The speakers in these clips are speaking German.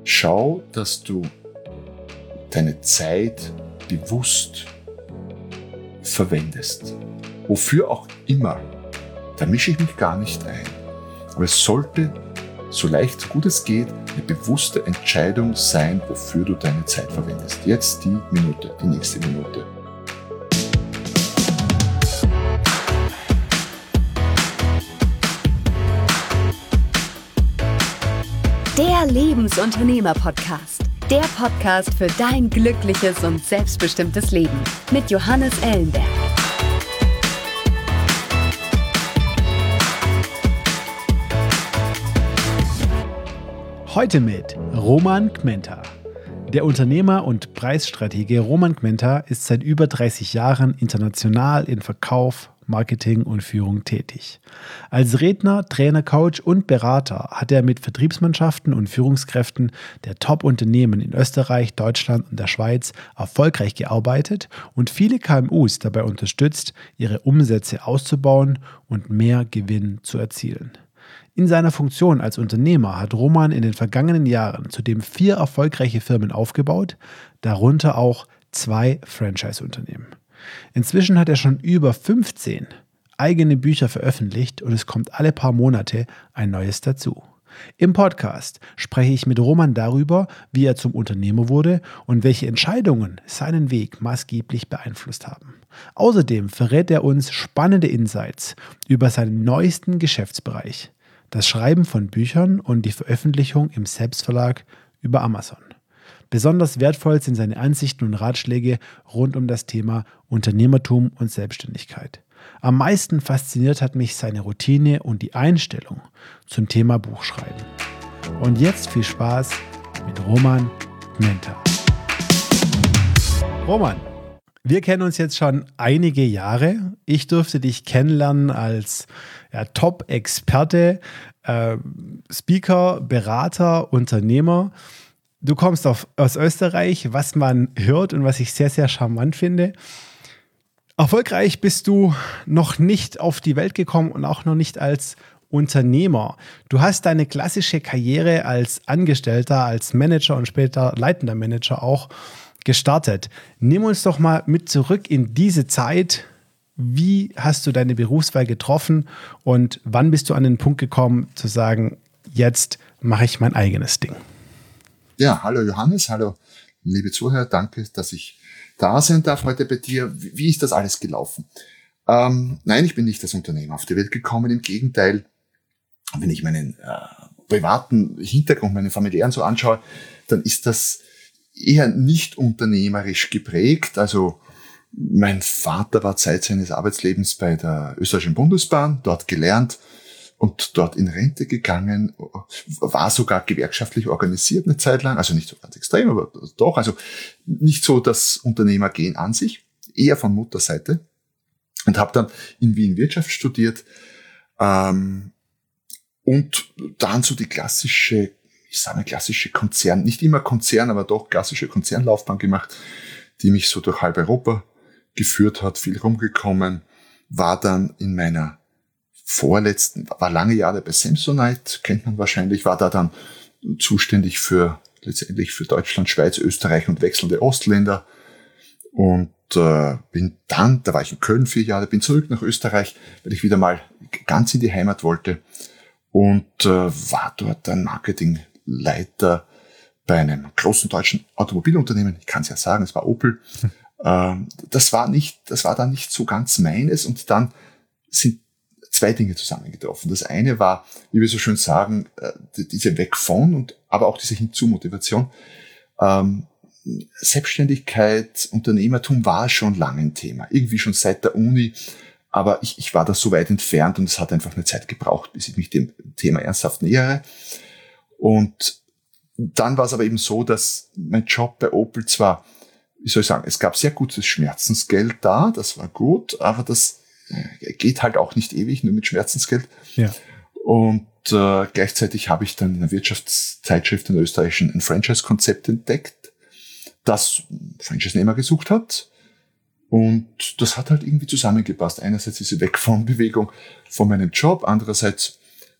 Schau, dass du deine Zeit bewusst verwendest. Wofür auch immer. Da mische ich mich gar nicht ein. Aber es sollte, so leicht, so gut es geht, eine bewusste Entscheidung sein, wofür du deine Zeit verwendest. Jetzt die nächste Minute. Der Lebensunternehmer-Podcast. Der Podcast für dein glückliches und selbstbestimmtes Leben mit Johannes Ellenberg. Heute mit Roman Kmenta. Der Unternehmer und Preisstratege Roman Kmenta ist seit über 30 Jahren international in Verkauf, Marketing und Führung tätig. Als Redner, Trainer, Coach und Berater hat er mit Vertriebsmannschaften und Führungskräften der Top-Unternehmen in Österreich, Deutschland und der Schweiz erfolgreich gearbeitet und viele KMUs dabei unterstützt, ihre Umsätze auszubauen und mehr Gewinn zu erzielen. In seiner Funktion als Unternehmer hat Roman in den vergangenen Jahren zudem 4 erfolgreiche Firmen aufgebaut, darunter auch 2 Franchise-Unternehmen. Inzwischen hat er schon über 15 eigene Bücher veröffentlicht und es kommt alle paar Monate ein neues dazu. Im Podcast spreche ich mit Roman darüber, wie er zum Unternehmer wurde und welche Entscheidungen seinen Weg maßgeblich beeinflusst haben. Außerdem verrät er uns spannende Insights über seinen neuesten Geschäftsbereich, das Schreiben von Büchern und die Veröffentlichung im Selbstverlag über Amazon. Besonders wertvoll sind seine Ansichten und Ratschläge rund um das Thema Unternehmertum und Selbstständigkeit. Am meisten fasziniert hat mich seine Routine und die Einstellung zum Thema Buchschreiben. Und jetzt viel Spaß mit Roman Kmenta. Roman, wir kennen uns jetzt schon einige Jahre. Ich durfte dich kennenlernen als Top-Experte, Speaker, Berater, Unternehmer. Du kommst aus Österreich, was man hört und was ich sehr, sehr charmant finde. Erfolgreich bist du noch nicht auf die Welt gekommen und auch noch nicht als Unternehmer. Du hast deine klassische Karriere als Angestellter, als Manager und später leitender Manager auch gestartet. Nimm uns doch mal mit zurück in diese Zeit. Wie hast du deine Berufswahl getroffen und wann bist du an den Punkt gekommen, zu sagen, jetzt mache ich mein eigenes Ding? Ja, hallo Johannes, hallo liebe Zuhörer, danke, dass ich da sein darf heute bei dir. Wie ist das alles gelaufen? Nein, ich bin nicht als Unternehmer auf die Welt gekommen, im Gegenteil, wenn ich meinen privaten Hintergrund, meinen familiären so anschaue, dann ist das eher nicht unternehmerisch geprägt. Also mein Vater war Zeit seines Arbeitslebens bei der österreichischen Bundesbahn, dort gelernt, und dort in Rente gegangen, war sogar gewerkschaftlich organisiert eine Zeit lang, also nicht so ganz extrem, aber doch, also nicht so das Unternehmergehen an sich, eher von Mutterseite, und habe dann in Wien Wirtschaft studiert und dann so die klassische Konzern, nicht immer Konzern, aber doch klassische Konzernlaufbahn gemacht, die mich so durch halb Europa geführt hat, viel rumgekommen, war dann in meiner war lange Jahre bei Samsonite, kennt man wahrscheinlich, war da dann zuständig letztendlich für Deutschland, Schweiz, Österreich und wechselnde Ostländer und bin dann, da war ich in Köln 4 Jahre, bin zurück nach Österreich, weil ich wieder mal ganz in die Heimat wollte und war dort dann Marketingleiter bei einem großen deutschen Automobilunternehmen, ich kann es ja sagen, es war Opel. Das war dann nicht so ganz meines und dann sind 2 Dinge zusammengetroffen. Das eine war, wie wir so schön sagen, diese Weg von aber auch diese Hinzu-Motivation. Selbstständigkeit, Unternehmertum war schon lange ein Thema. Irgendwie schon seit der Uni. Aber ich war da so weit entfernt und es hat einfach eine Zeit gebraucht, bis ich mich dem Thema ernsthaft nähere. Und dann war es aber eben so, dass mein Job bei Opel zwar, wie soll ich sagen, es gab sehr gutes Schmerzensgeld da, das war gut, aber das geht halt auch nicht ewig, nur mit Schmerzensgeld. Ja. Und gleichzeitig habe ich dann in der Wirtschaftszeitschrift in Österreich ein Franchise-Konzept entdeckt, das Franchise-Nehmer gesucht hat. Und das hat halt irgendwie zusammengepasst. Einerseits diese Weg-von-Bewegung von meinem Job, andererseits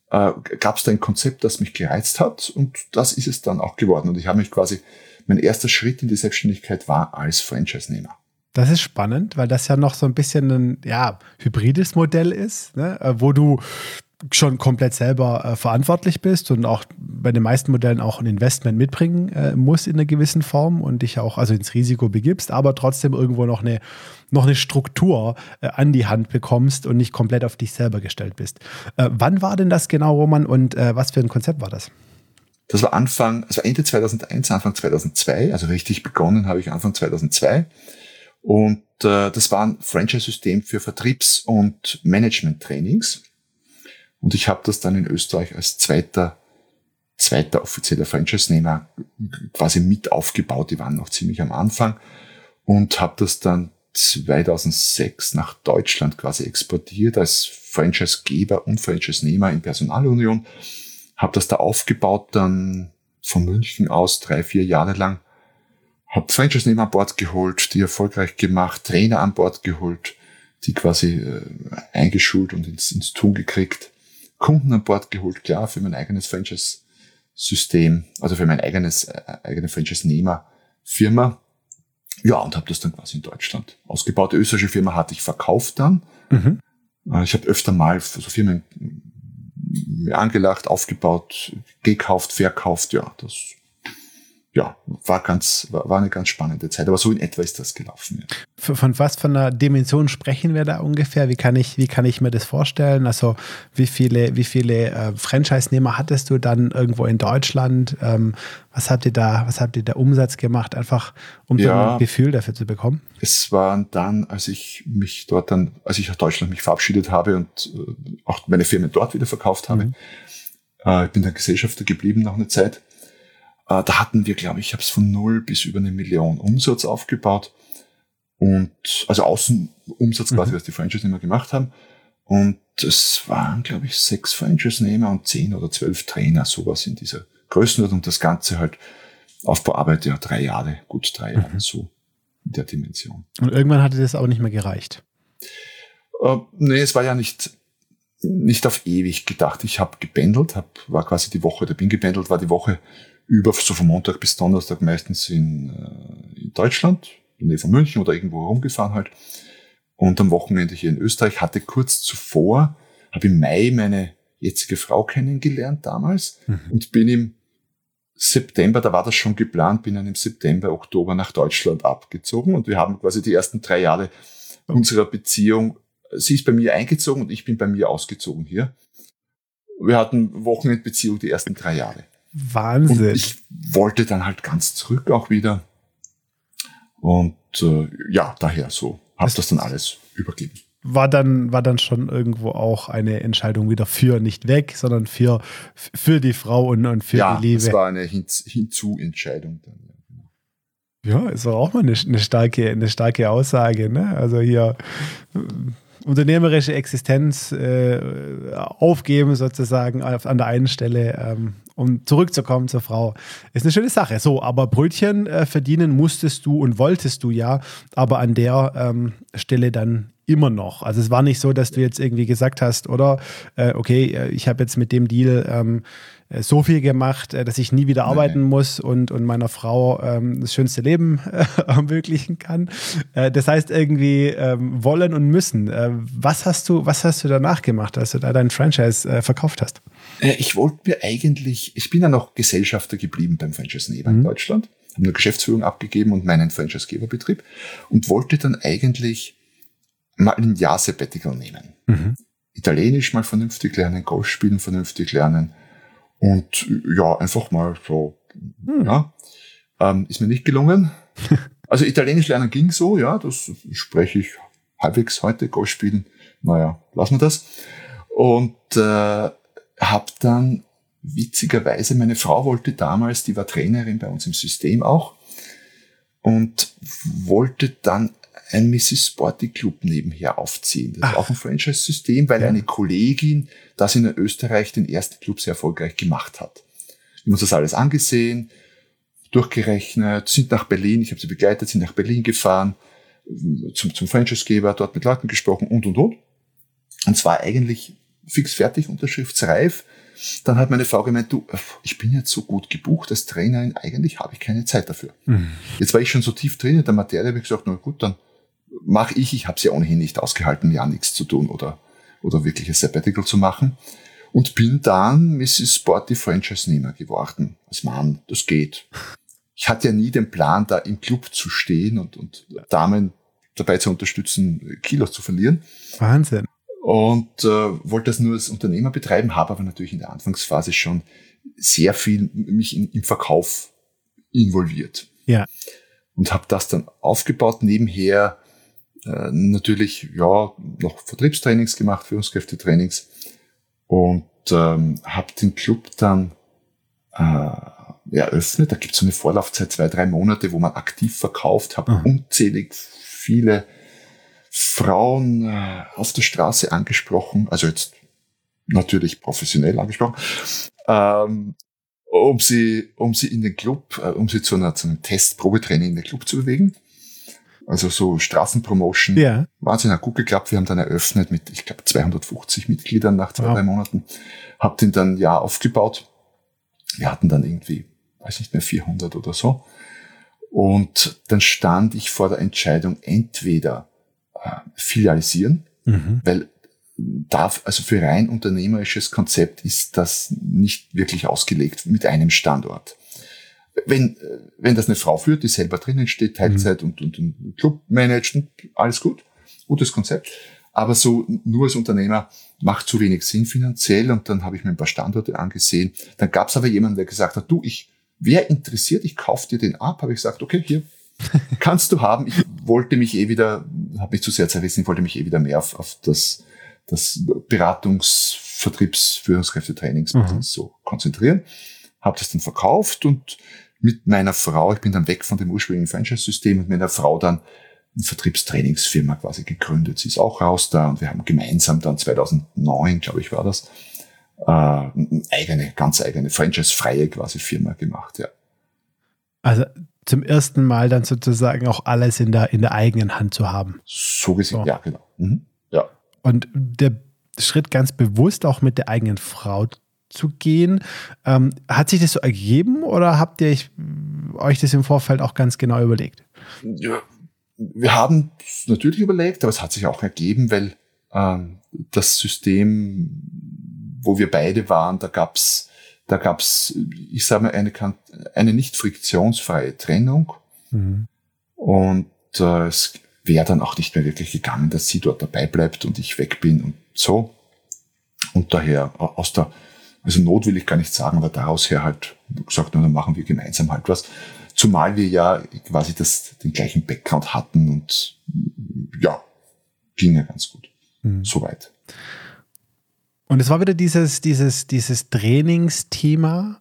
gab es da ein Konzept, das mich gereizt hat und das ist es dann auch geworden. Und ich habe mich quasi, mein erster Schritt in die Selbstständigkeit war als Franchise-Nehmer. Das ist spannend, weil das ja noch so ein bisschen ein hybrides Modell ist, ne? Wo du schon komplett selber verantwortlich bist und auch bei den meisten Modellen auch ein Investment mitbringen musst in einer gewissen Form und dich auch also ins Risiko begibst, aber trotzdem irgendwo noch eine Struktur an die Hand bekommst und nicht komplett auf dich selber gestellt bist. Wann war denn das genau, Roman, und was für ein Konzept war das? Das war Ende 2001, Anfang 2002, also richtig begonnen habe ich Anfang 2002. Und das war ein Franchise-System für Vertriebs- und Management-Trainings. Und ich habe das dann in Österreich als zweiter offizieller Franchise-Nehmer quasi mit aufgebaut. Die waren noch ziemlich am Anfang. Und habe das dann 2006 nach Deutschland quasi exportiert als Franchise-Geber und Franchise-Nehmer in Personalunion. Habe das da aufgebaut, dann von München aus 3-4 Jahre lang. Habe Franchise-Nehmer an Bord geholt, die erfolgreich gemacht, Trainer an Bord geholt, die quasi eingeschult und ins Tun gekriegt, Kunden an Bord geholt, klar, für mein eigenes Franchise-System, also für meine eigene Franchise-Nehmer-Firma. Ja, und habe das dann quasi in Deutschland ausgebaut. Die österreichische Firma hatte ich verkauft dann. Mhm. Ich habe öfter mal so Firmen mir angelacht, aufgebaut, gekauft, verkauft, war eine ganz spannende Zeit. Aber so in etwa ist das gelaufen. Ja. Von was von einer Dimension sprechen wir da ungefähr? Wie kann ich mir das vorstellen? Also wie viele Franchise-Nehmer hattest du dann irgendwo in Deutschland? Was habt ihr da Umsatz gemacht? Einfach um so ein Gefühl dafür zu bekommen? Es waren dann, als ich aus Deutschland mich verabschiedet habe und auch meine Firmen dort wieder verkauft habe. Ich bin dann Gesellschafter geblieben nach einer Zeit. Da hatten wir, glaube ich, habe es von 0 bis über 1 Million Umsatz aufgebaut. Und also Außenumsatz quasi, was die Franchise-Nehmer gemacht haben. Und es waren, glaube ich, 6 Franchise-Nehmer und 10 oder 12 Trainer, sowas in dieser Größenordnung. Das Ganze halt Aufbauarbeit, 3 Jahre, gut 3 Jahre, so in der Dimension. Und irgendwann hatte das aber nicht mehr gereicht. Nee, es war ja nicht auf ewig gedacht. Ich habe gependelt, war die Woche über, so von Montag bis Donnerstag meistens in Deutschland, in der Nähe von München oder irgendwo rumgefahren halt. Und am Wochenende hier in Österreich, hatte kurz zuvor, habe im Mai meine jetzige Frau kennengelernt damals und bin im September, da war das schon geplant, bin dann im September, Oktober nach Deutschland abgezogen und wir haben quasi die ersten 3 Jahre unserer Beziehung, sie ist bei mir eingezogen und ich bin bei mir ausgezogen hier. Wir hatten Wochenendbeziehung die ersten 3 Jahre. Wahnsinn. Und ich wollte dann halt ganz zurück auch wieder. Und daher so. Habe das dann alles übergeben. War dann schon irgendwo auch eine Entscheidung wieder für nicht weg, sondern für die Frau und für die Liebe? Ja, das war eine Hinzu-Entscheidung dann. Ja, ist doch auch mal eine starke Aussage, ne? Also hier unternehmerische Existenz aufgeben sozusagen an der einen Stelle, um zurückzukommen zur Frau. Ist eine schöne Sache. So, aber Brötchen verdienen musstest du und wolltest du ja, aber an der Stelle dann immer noch. Also es war nicht so, dass du jetzt irgendwie gesagt hast, oder ich habe jetzt mit dem Deal so viel gemacht, dass ich nie wieder arbeiten muss und meiner Frau das schönste Leben ermöglichen kann. Das heißt irgendwie wollen und müssen. Was hast du danach gemacht, als du da dein Franchise verkauft hast? Ich bin dann noch Gesellschafter geblieben beim Franchise-Nehmer in Deutschland, habe eine Geschäftsführung abgegeben und meinen Franchise-Geberbetrieb und wollte dann eigentlich mal ein Jahr Sabbatical nehmen. Italienisch mal vernünftig lernen, Golf spielen vernünftig lernen und einfach mal so, ist mir nicht gelungen. Also Italienisch lernen ging so, das spreche ich halbwegs heute, Golf spielen, lassen wir das. Und habe dann witzigerweise, meine Frau wollte damals, die war Trainerin bei uns im System auch und wollte dann ein Mrs. Sporty Club nebenher aufziehen. Das ist auch ein Franchise-System, weil eine Kollegin das in Österreich den ersten Club sehr erfolgreich gemacht hat. Wir haben uns das alles angesehen, durchgerechnet, sind nach Berlin, ich habe sie begleitet, sind nach Berlin gefahren, zum Franchise-Geber, dort mit Leuten gesprochen und. Und es war eigentlich fix fertig, unterschriftsreif. Dann hat meine Frau gemeint, du, ich bin jetzt so gut gebucht als Trainerin, eigentlich habe ich keine Zeit dafür. Jetzt war ich schon so tief drin in der Materie, habe ich gesagt, na gut, dann mache ich habe es ja ohnehin nicht ausgehalten, ja nichts zu tun oder wirklich ein Sabbatical zu machen. Und bin dann Mrs. Sporty Franchise-Nehmer geworden. Als Mann, das geht. Ich hatte ja nie den Plan, da im Club zu stehen und Damen dabei zu unterstützen, Kilos zu verlieren. Wahnsinn. Und wollte das nur als Unternehmer betreiben, habe aber natürlich in der Anfangsphase schon sehr viel mich im Verkauf involviert. Ja. Und habe das dann aufgebaut, nebenher natürlich ja noch Vertriebstrainings gemacht, Führungskräftetrainings und habe den Club dann eröffnet. Da gibt es so eine Vorlaufzeit 2-3 Monate, wo man aktiv verkauft, habe unzählig viele Frauen auf der Straße angesprochen, also jetzt natürlich professionell angesprochen, um sie in den Club, um sie zu einem Test-Probetraining in den Club zu bewegen. Also so Straßenpromotion. Ja. Wahnsinn, hat gut geklappt. Wir haben dann eröffnet mit, ich glaube, 250 Mitgliedern nach 2-3 Monaten. Hab den dann aufgebaut. Wir hatten dann irgendwie, weiß nicht mehr, 400 oder so. Und dann stand ich vor der Entscheidung, entweder filialisieren, weil also für rein unternehmerisches Konzept ist das nicht wirklich ausgelegt mit einem Standort. Wenn das eine Frau führt, die selber drinnen steht, Teilzeit und den Club managt, alles gut, gutes Konzept. Aber so nur als Unternehmer macht zu wenig Sinn finanziell und dann habe ich mir ein paar Standorte angesehen. Dann gab es aber jemanden, der gesagt hat, du, wer interessiert, ich kaufe dir den ab. Habe ich gesagt, okay, hier kannst du haben. Ich wollte mich habe mich zu sehr zerrissen, ich wollte mich wieder mehr auf das Beratungs-, Vertriebs-, Führungskräftetrainings so konzentrieren. Habe das dann verkauft und mit meiner Frau, ich bin dann weg von dem ursprünglichen Franchise-System und mit meiner Frau dann eine Vertriebstrainingsfirma quasi gegründet. Sie ist auch raus da und wir haben gemeinsam dann 2009, glaube ich, war das, eine ganz eigene Franchise-freie quasi Firma gemacht, ja. Also zum ersten Mal dann sozusagen auch alles in der eigenen Hand zu haben. So gesehen, ja, genau. Ja. Und der Schritt ganz bewusst auch mit der eigenen Frau zu gehen, hat sich das so ergeben oder habt ihr euch das im Vorfeld auch ganz genau überlegt? Ja, wir haben es natürlich überlegt, aber es hat sich auch ergeben, weil das System, wo wir beide waren, da gab's, ich sage mal, eine nicht friktionsfreie Trennung. Und es wäre dann auch nicht mehr wirklich gegangen, dass sie dort dabei bleibt und ich weg bin und so. Und daher also Not will ich gar nicht sagen, aber daraus her halt gesagt, dann machen wir gemeinsam halt was. Zumal wir ja quasi den gleichen Background hatten und ja, ging ja ganz gut. Soweit. Und es war wieder dieses Trainingsthema,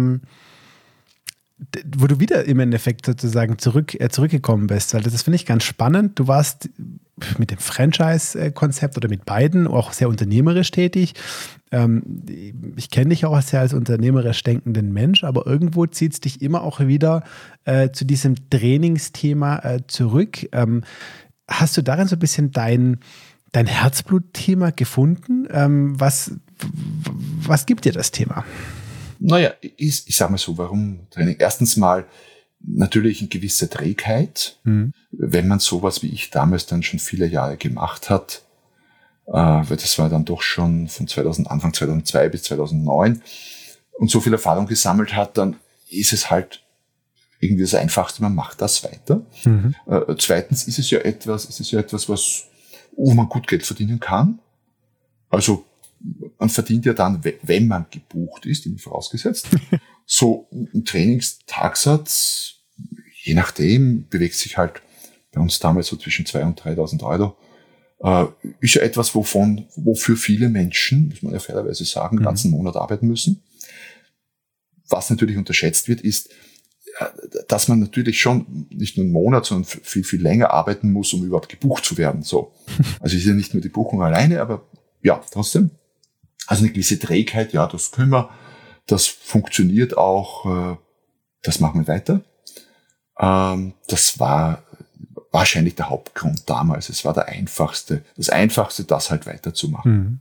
wo du wieder im Endeffekt sozusagen zurückgekommen bist. Weil das finde ich ganz spannend. Du warst mit dem Franchise-Konzept oder mit beiden auch sehr unternehmerisch tätig. Ich kenne dich auch sehr als unternehmerisch denkenden Mensch, aber irgendwo zieht es dich immer auch wieder zu diesem Trainingsthema zurück. Hast du darin so ein bisschen dein Herzblutthema gefunden? Was gibt dir das Thema? Naja, ich sage mal so, warum Training? Erstens mal natürlich eine gewisse Trägheit, wenn man sowas wie ich damals dann schon viele Jahre gemacht hat, weil das war dann doch schon von Anfang 2002 bis 2009 und so viel Erfahrung gesammelt hat, dann ist es halt irgendwie das Einfachste, man macht das weiter. Zweitens ist es ja etwas, wo man gut Geld verdienen kann. Also man verdient ja dann, wenn man gebucht ist, immer vorausgesetzt. So ein Trainingstagsatz, je nachdem, bewegt sich halt bei uns damals so zwischen 2.000 und 3.000 Euro. Ist ja etwas, wofür viele Menschen, muss man ja fairerweise sagen, den ganzen Monat arbeiten müssen. Was natürlich unterschätzt wird, ist, dass man natürlich schon nicht nur einen Monat, sondern viel, viel länger arbeiten muss, um überhaupt gebucht zu werden. So. Also ist ja nicht nur die Buchung alleine, aber ja, trotzdem. Also eine gewisse Trägheit, ja, das können wir, das funktioniert auch, das machen wir weiter. Das war wahrscheinlich der Hauptgrund damals. Es war das Einfachste, das halt weiterzumachen.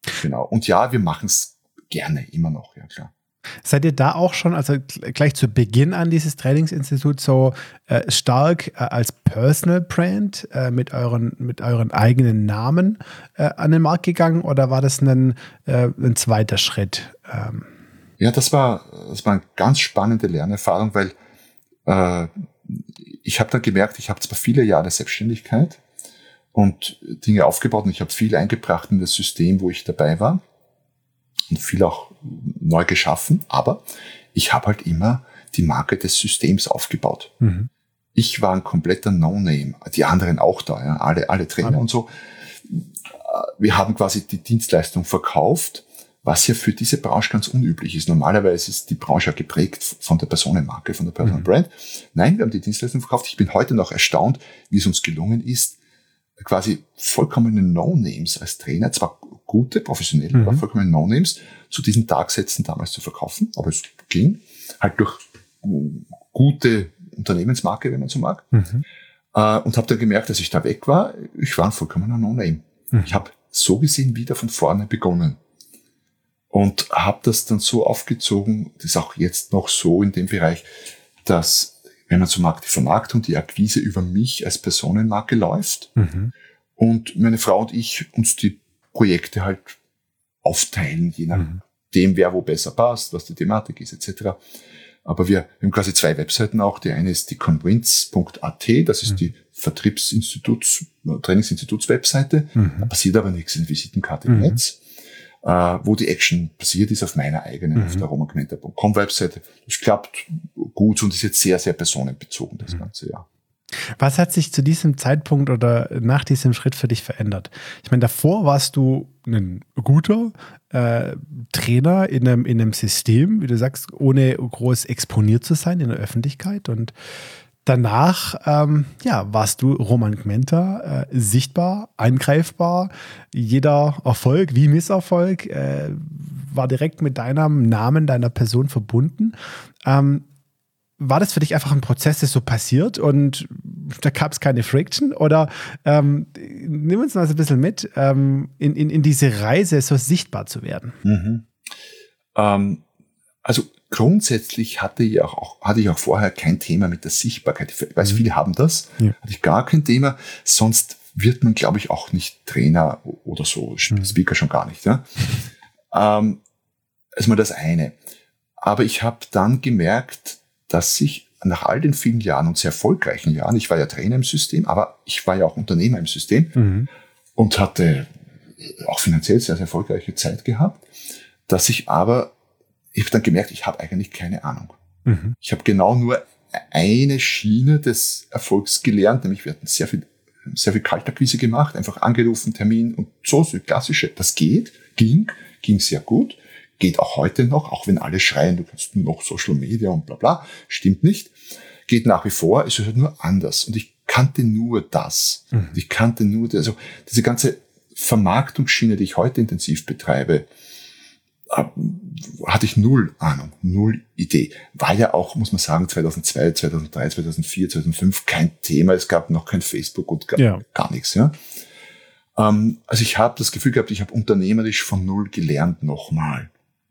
Genau. Und ja, wir machen es gerne, immer noch, ja klar. Seid ihr da auch schon, also gleich zu Beginn an dieses Trainingsinstitut, so stark als Personal Brand mit euren eigenen Namen an den Markt gegangen, oder war das ein zweiter Schritt? Ja, das war eine ganz spannende Lernerfahrung, weil ich habe dann gemerkt, ich habe zwar viele Jahre Selbstständigkeit und Dinge aufgebaut und ich habe viel eingebracht in das System, wo ich dabei war und viel auch neu geschaffen, aber ich habe halt immer die Marke des Systems aufgebaut. Mhm. Ich war ein kompletter No-Name, die anderen auch da, ja, alle Trainer und so. Wir haben quasi die Dienstleistung verkauft, was ja für diese Branche ganz unüblich ist. Normalerweise ist die Branche ja geprägt von der Personenmarke, von der Personal Brand. Nein, wir haben die Dienstleistung verkauft. Ich bin heute noch erstaunt, wie es uns gelungen ist, quasi vollkommene No-Names als Trainer, zwar gute, professionelle, aber vollkommene No-Names zu diesen Tagsätzen damals zu verkaufen. Aber es ging halt durch gute Unternehmensmarke, wenn man so mag. Und habe dann gemerkt, dass ich da weg war, ich war ein vollkommener No-Name. Ich habe so gesehen wieder von vorne begonnen. Und habe das dann so aufgezogen, das ist auch jetzt noch so in dem Bereich, dass, wenn man so mag, die Vermarktung, die Akquise über mich als Personenmarke läuft. Und meine Frau und ich uns die Projekte halt aufteilen, je nachdem, wer wo besser passt, was die Thematik ist, etc. Aber wir haben quasi 2 Webseiten auch. Die eine ist die convince.at, das ist die Trainingsinstituts-Webseite. Da passiert aber nichts in Visitenkarte im Netz. Wo die Action passiert ist auf meiner eigenen, auf der romangmenta.com Webseite. Das klappt gut und ist jetzt sehr, sehr personenbezogen, das ganze Jahr. Was hat sich zu diesem Zeitpunkt oder nach diesem Schritt für dich verändert? Ich meine, davor warst du ein guter Trainer in einem System, wie du sagst, ohne groß exponiert zu sein in der Öffentlichkeit, und danach warst du Roman Kmenta, sichtbar, angreifbar. Jeder Erfolg wie Misserfolg war direkt mit deinem Namen, deiner Person verbunden. War das für dich einfach ein Prozess, der so passiert und da gab es keine Friction? Oder nimm uns mal so ein bisschen mit in diese Reise, so sichtbar zu werden. Also grundsätzlich hatte ich auch vorher kein Thema mit der Sichtbarkeit. Ich weiß, viele haben das. Ja. Hatte ich gar kein Thema. Sonst wird man, glaube ich, auch nicht Trainer oder so. Speaker schon gar nicht. Ja? Also mal das eine. Aber ich habe dann gemerkt, dass ich nach all den vielen Jahren und sehr erfolgreichen Jahren, ich war ja Trainer im System, aber ich war ja auch Unternehmer im System und hatte auch finanziell sehr, sehr erfolgreiche Zeit gehabt, dass ich habe dann gemerkt, ich habe eigentlich keine Ahnung. Ich habe genau nur eine Schiene des Erfolgs gelernt, nämlich wir hatten sehr viel Kaltakquise gemacht, einfach angerufen, Termin und so klassische. Das ging sehr gut, geht auch heute noch, auch wenn alle schreien, du kannst nur noch Social Media und bla bla, stimmt nicht. Geht nach wie vor, es ist halt nur anders. Und ich kannte nur das. Ich kannte nur also diese ganze Vermarktungsschiene, die ich heute intensiv betreibe, hatte ich null Ahnung, null Idee. War ja auch, muss man sagen, 2002, 2003, 2004, 2005 kein Thema. Es gab noch kein Facebook und gar nichts. Ja. Also ich habe das Gefühl gehabt, ich habe unternehmerisch von null gelernt nochmal.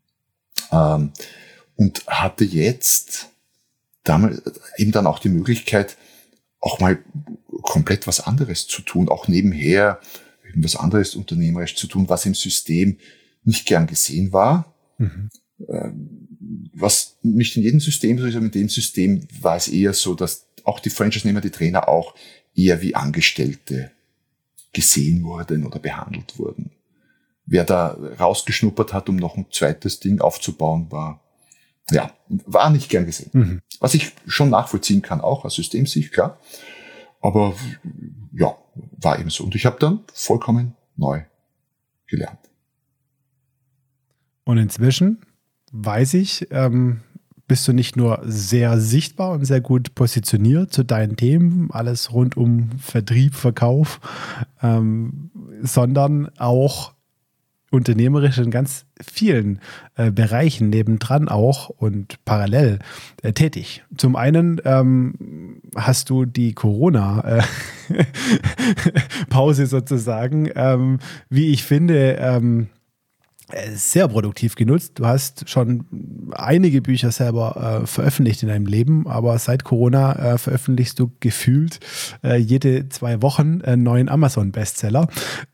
Und hatte jetzt damals eben dann auch die Möglichkeit, auch mal komplett was anderes zu tun, auch nebenher was anderes unternehmerisch zu tun, was im System nicht gern gesehen war. Was nicht in jedem System so ist, aber in dem System war es eher so, dass auch die Franchise-Nehmer, die Trainer auch eher wie Angestellte gesehen wurden oder behandelt wurden. Wer da rausgeschnuppert hat, um noch ein zweites Ding aufzubauen, war nicht gern gesehen. Was ich schon nachvollziehen kann, auch aus Systemsicht, klar. Aber ja, war eben so. Und ich habe dann vollkommen neu gelernt. Und inzwischen weiß ich, bist du nicht nur sehr sichtbar und sehr gut positioniert zu deinen Themen, alles rund um Vertrieb, Verkauf, sondern auch unternehmerisch in ganz vielen Bereichen nebendran auch und parallel tätig. Zum einen hast du die Corona-Pause sozusagen, wie ich finde, sehr produktiv genutzt. Du hast schon einige Bücher selber veröffentlicht in deinem Leben, aber seit Corona veröffentlichst du gefühlt jede 2 Wochen einen neuen Amazon-Bestseller.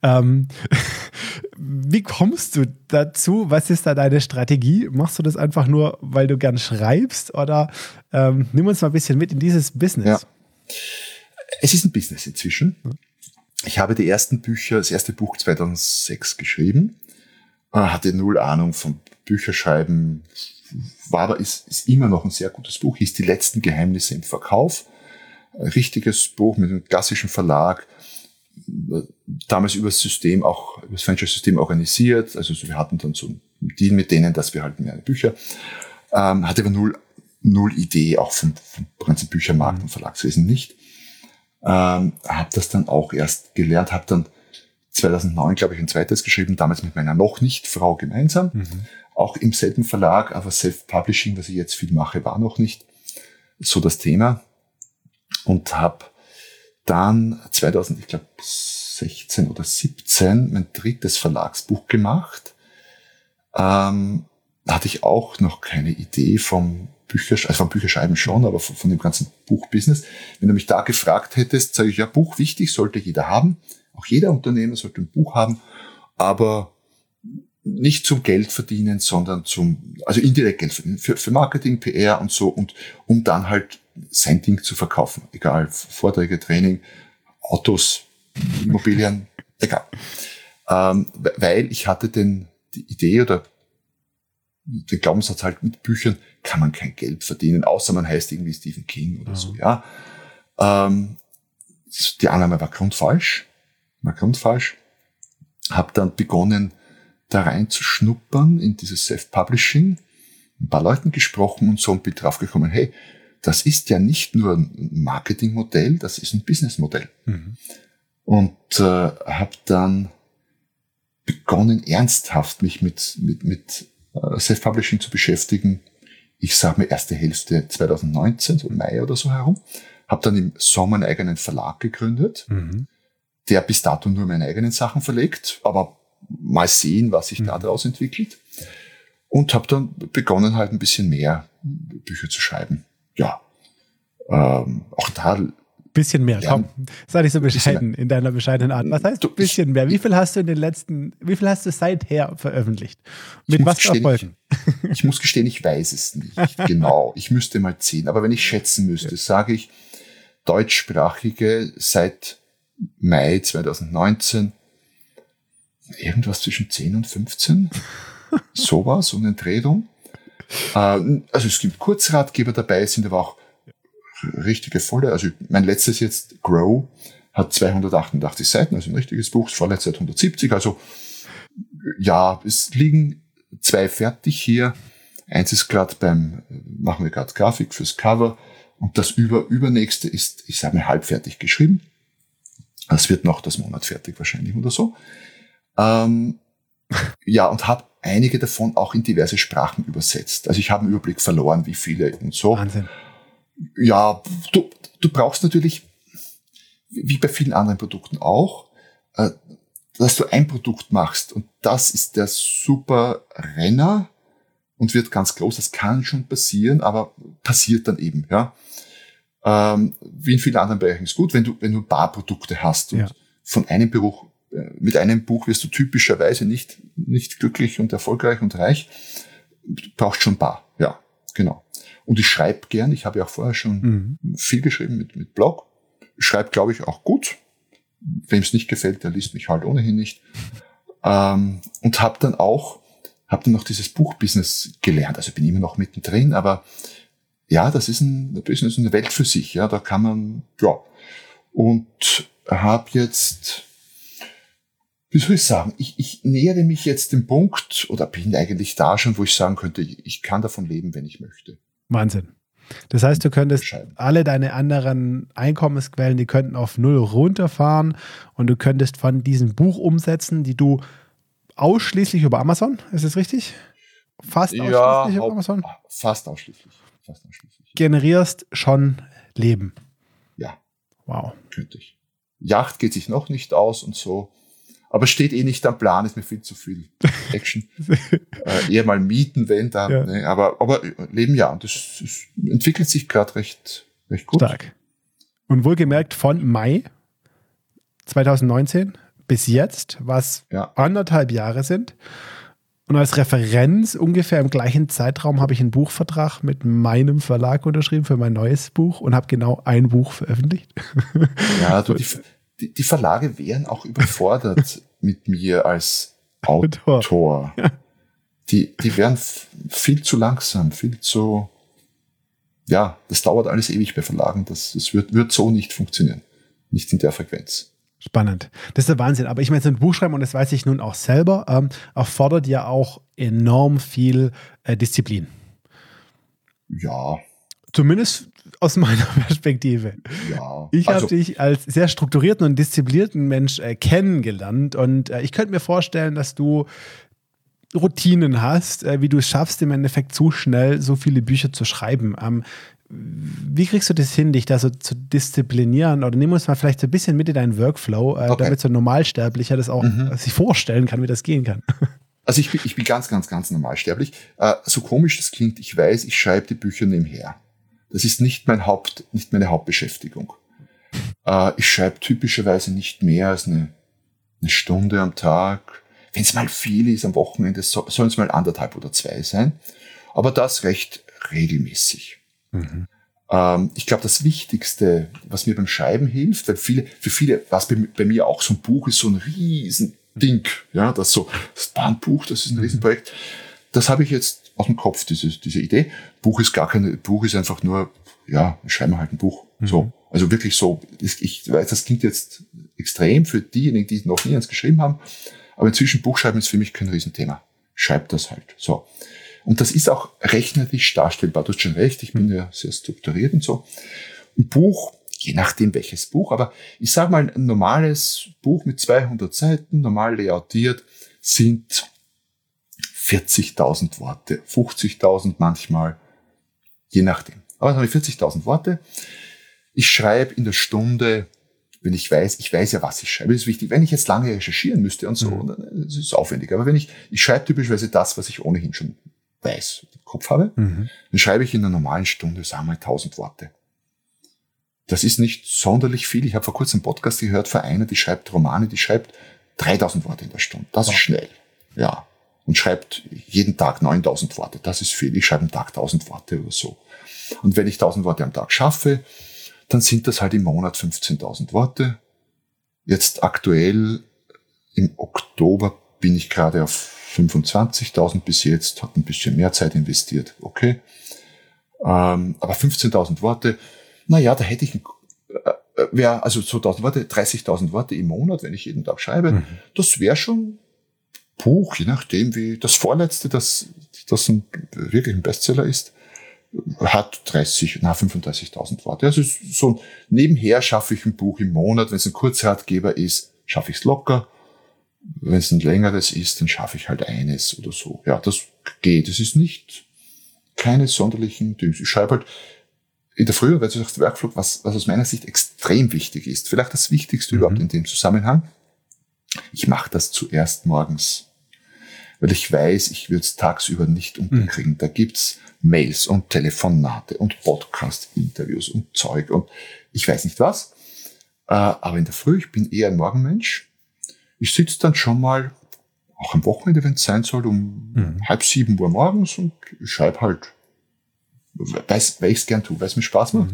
Wie kommst du dazu? Was ist da deine Strategie? Machst du das einfach nur, weil du gern schreibst, oder nimm uns mal ein bisschen mit in dieses Business? Ja. Es ist ein Business inzwischen. Ich habe das erste Buch 2006 geschrieben, hatte null Ahnung von Bücherschreiben, war aber ist immer noch ein sehr gutes Buch, hieß Die letzten Geheimnisse im Verkauf. Ein richtiges Buch mit einem klassischen Verlag, damals über das Franchise-System organisiert. Also wir hatten dann so einen Deal mit denen, dass wir halt mehrere Bücher, hatte aber null Idee auch vom ganzen Büchermarkt und Verlagswesen nicht. Habe das dann auch erst gelernt, habe dann 2009, glaube ich, ein zweites geschrieben, damals mit meiner noch nicht Frau gemeinsam, auch im selben Verlag, aber Self-Publishing, was ich jetzt viel mache, war noch nicht so das Thema, und habe dann 2016 oder 17 mein 3. Verlagsbuch gemacht. Da hatte ich auch noch keine Idee vom Bücherschreiben schon, aber von dem ganzen Buchbusiness. Wenn du mich da gefragt hättest, sage ich, ja, Buch wichtig, sollte jeder haben. Auch jeder Unternehmer sollte ein Buch haben, aber nicht zum Geld verdienen, sondern also indirekt Geld verdienen, für Marketing, PR und so, und um dann halt sein Ding zu verkaufen. Egal, Vorträge, Training, Autos, Immobilien, egal. Weil ich hatte die Idee oder den Glaubenssatz halt, mit Büchern kann man kein Geld verdienen, außer man heißt irgendwie Stephen King oder so, ja. Die Annahme war grundfalsch. Habe dann begonnen, da reinzuschnuppern in dieses Self-Publishing, ein paar Leuten gesprochen und so, und bin drauf gekommen, hey, das ist ja nicht nur ein Marketingmodell, das ist ein Businessmodell. Und habe dann begonnen, ernsthaft mich mit Self-Publishing zu beschäftigen. Ich sage mir erste Hälfte 2019, so Mai oder so herum. Habe dann im Sommer einen eigenen Verlag gegründet, der bis dato nur meine eigenen Sachen verlegt, aber mal sehen, was sich da daraus entwickelt. Und habe dann begonnen, halt ein bisschen mehr Bücher zu schreiben. Ja, auch da... Bisschen mehr, komm. Sei nicht so bescheiden in deiner bescheidenen Art. Was heißt bisschen mehr? Wie viel hast du seither veröffentlicht? Mit was für Erfolgen? Ich muss gestehen, ich weiß es nicht genau. Ich müsste mal ziehen. Aber wenn ich schätzen müsste, sage ich, deutschsprachige seit Mai 2019 irgendwas zwischen 10 und 15. Sowas, um den Dreh rum. Also es gibt Kurzratgeber dabei, sind aber auch richtige volle. Also mein letztes jetzt, Grow, hat 288 Seiten, also ein richtiges Buch. Das vorletzte hat 170. Also ja, es liegen 2 fertig hier. Eins ist gerade machen wir gerade Grafik fürs Cover, und das übernächste ist, ich sage mal, halb fertig geschrieben. Das wird noch das Monat fertig wahrscheinlich oder so. Ja, und habe einige davon auch in diverse Sprachen übersetzt. Also ich habe einen Überblick verloren, wie viele und so. Wahnsinn. Ja, du brauchst natürlich, wie bei vielen anderen Produkten auch, dass du ein Produkt machst, und das ist der super Renner und wird ganz groß. Das kann schon passieren, aber passiert dann eben, ja. Wie in vielen anderen Bereichen ist gut, wenn du ein paar Produkte hast, und von einem mit einem Buch wirst du typischerweise nicht glücklich und erfolgreich und reich. Du brauchst schon ein paar, ja, genau. Und ich schreibe gern, ich habe ja auch vorher schon viel geschrieben mit Blog. Ich schreibe, glaube ich, auch gut. Wem es nicht gefällt, der liest mich halt ohnehin nicht. Und habe dann noch dieses Buchbusiness gelernt. Also bin immer noch mittendrin, aber ja, das ist ein Business, eine Welt für sich. Ja, da kann man, ja. Und habe jetzt, wie soll ich sagen, ich nähere mich jetzt dem Punkt, oder bin eigentlich da schon, wo ich sagen könnte, ich kann davon leben, wenn ich möchte. Wahnsinn. Das heißt, du könntest alle deine anderen Einkommensquellen, die könnten auf 0 runterfahren, und du könntest von diesen Buchumsätzen, die du ausschließlich über Amazon, ist das richtig? Fast ausschließlich über Amazon? Fast ausschließlich. Generierst schon Leben. Ja. Wow. Könnte ich. Yacht geht sich noch nicht aus und so. Aber steht nicht am Plan, ist mir viel zu viel Action. Eher mal mieten, wenn dann. Ja. Ne? Aber Leben ja. Und das entwickelt sich gerade recht gut. Stark. Und wohlgemerkt von Mai 2019 bis jetzt, was 1,5 Jahre sind. Und als Referenz ungefähr im gleichen Zeitraum habe ich einen Buchvertrag mit meinem Verlag unterschrieben für mein neues Buch und habe genau ein Buch veröffentlicht. Ja, die Verlage wären auch überfordert mit mir als Autor. Ja. Die wären viel zu langsam, viel zu, das dauert alles ewig bei Verlagen. Das wird so nicht funktionieren. Nicht in der Frequenz. Spannend. Das ist der Wahnsinn. Aber ich meine, so ein Buch schreiben, und das weiß ich nun auch selber, erfordert ja auch enorm viel Disziplin. Ja. Zumindest aus meiner Perspektive. Ja. Ich habe dich als sehr strukturierten und disziplinierten Mensch kennengelernt und ich könnte mir vorstellen, dass du Routinen hast, wie du es schaffst, im Endeffekt zu schnell so viele Bücher zu schreiben. Wie kriegst du das hin, dich da so zu disziplinieren? Oder nehmen wir uns mal vielleicht so ein bisschen mit in deinen Workflow, damit so ein Normalsterblicher das auch sich vorstellen kann, wie das gehen kann. Also ich bin ganz, ganz, ganz normalsterblich. So komisch das klingt, ich weiß, ich schreibe die Bücher nebenher. Das ist nicht meine Hauptbeschäftigung. Ich schreibe typischerweise nicht mehr als eine Stunde am Tag. Wenn es mal viel ist, am Wochenende sollen es mal 1,5 oder 2 sein. Aber das recht regelmäßig. Mhm. Ich glaube, das Wichtigste, was mir beim Schreiben hilft, weil für viele, was bei mir auch so ein Buch ist, so ein Riesending, das Bandbuch, das ist ein Riesenprojekt. Das habe ich jetzt aus dem Kopf, diese Idee. Buch ist einfach nur, schreiben wir halt ein Buch. Mhm. So. Also wirklich so, ich weiß, das klingt jetzt extrem für diejenigen, die noch nie eins geschrieben haben, aber inzwischen Buchschreiben ist für mich kein Riesenthema. Schreib das halt. So. Und das ist auch rechnerisch darstellbar. Du hast schon recht, ich bin ja sehr strukturiert und so. Ein Buch, je nachdem welches Buch, aber ich sage mal, ein normales Buch mit 200 Seiten, normal layoutiert, sind 40.000 Worte, 50.000 manchmal, je nachdem. Aber dann habe ich 40.000 Worte. Ich schreibe in der Stunde, wenn ich weiß ja, was ich schreibe. Das ist wichtig. Wenn ich jetzt lange recherchieren müsste und so, dann ist es aufwendig. Aber ich schreibe typischerweise das, was ich ohnehin schon weiß, im Kopf habe, dann schreibe ich in einer normalen Stunde, sagen wir mal, 1.000 Worte. Das ist nicht sonderlich viel. Ich habe vor kurzem einen Podcast gehört für eine, die schreibt Romane, die schreibt 3.000 Worte in der Stunde. Das ist schnell. Ja. Und schreibt jeden Tag 9.000 Worte. Das ist viel. Ich schreibe am Tag 1.000 Worte oder so. Und wenn ich 1.000 Worte am Tag schaffe, dann sind das halt im Monat 15.000 Worte. Jetzt aktuell im Oktober bin ich gerade auf 25.000 bis jetzt, habe ein bisschen mehr Zeit investiert, okay. Aber 15.000 Worte, da hätte ich, also so 1.000 Worte, 30.000 Worte im Monat, wenn ich jeden Tag schreibe, das wäre schon Buch, je nachdem wie das vorletzte, das wirklich ein Bestseller ist, hat 35.000 Worte. Also so nebenher schaffe ich ein Buch im Monat, wenn es ein Kurzratgeber ist, schaffe ich es locker. Wenn es ein längeres ist, dann schaffe ich halt eines oder so. Ja, das geht. Es ist keine sonderlichen Dinge. Ich schreibe halt in der Früh, weil du sagst, Workflow, was aus meiner Sicht extrem wichtig ist. Vielleicht das Wichtigste überhaupt in dem Zusammenhang. Ich mache das zuerst morgens, weil ich weiß, ich würde es tagsüber nicht unterkriegen. Da gibt's Mails und Telefonate und Podcast-Interviews und Zeug und ich weiß nicht was. Aber in der Früh, ich bin eher ein Morgenmensch. Ich sitze dann schon mal, auch am Wochenende, wenn es sein soll, um 6:30 Uhr morgens und schreibe halt, weil ich es gern tue, weil es mir Spaß macht.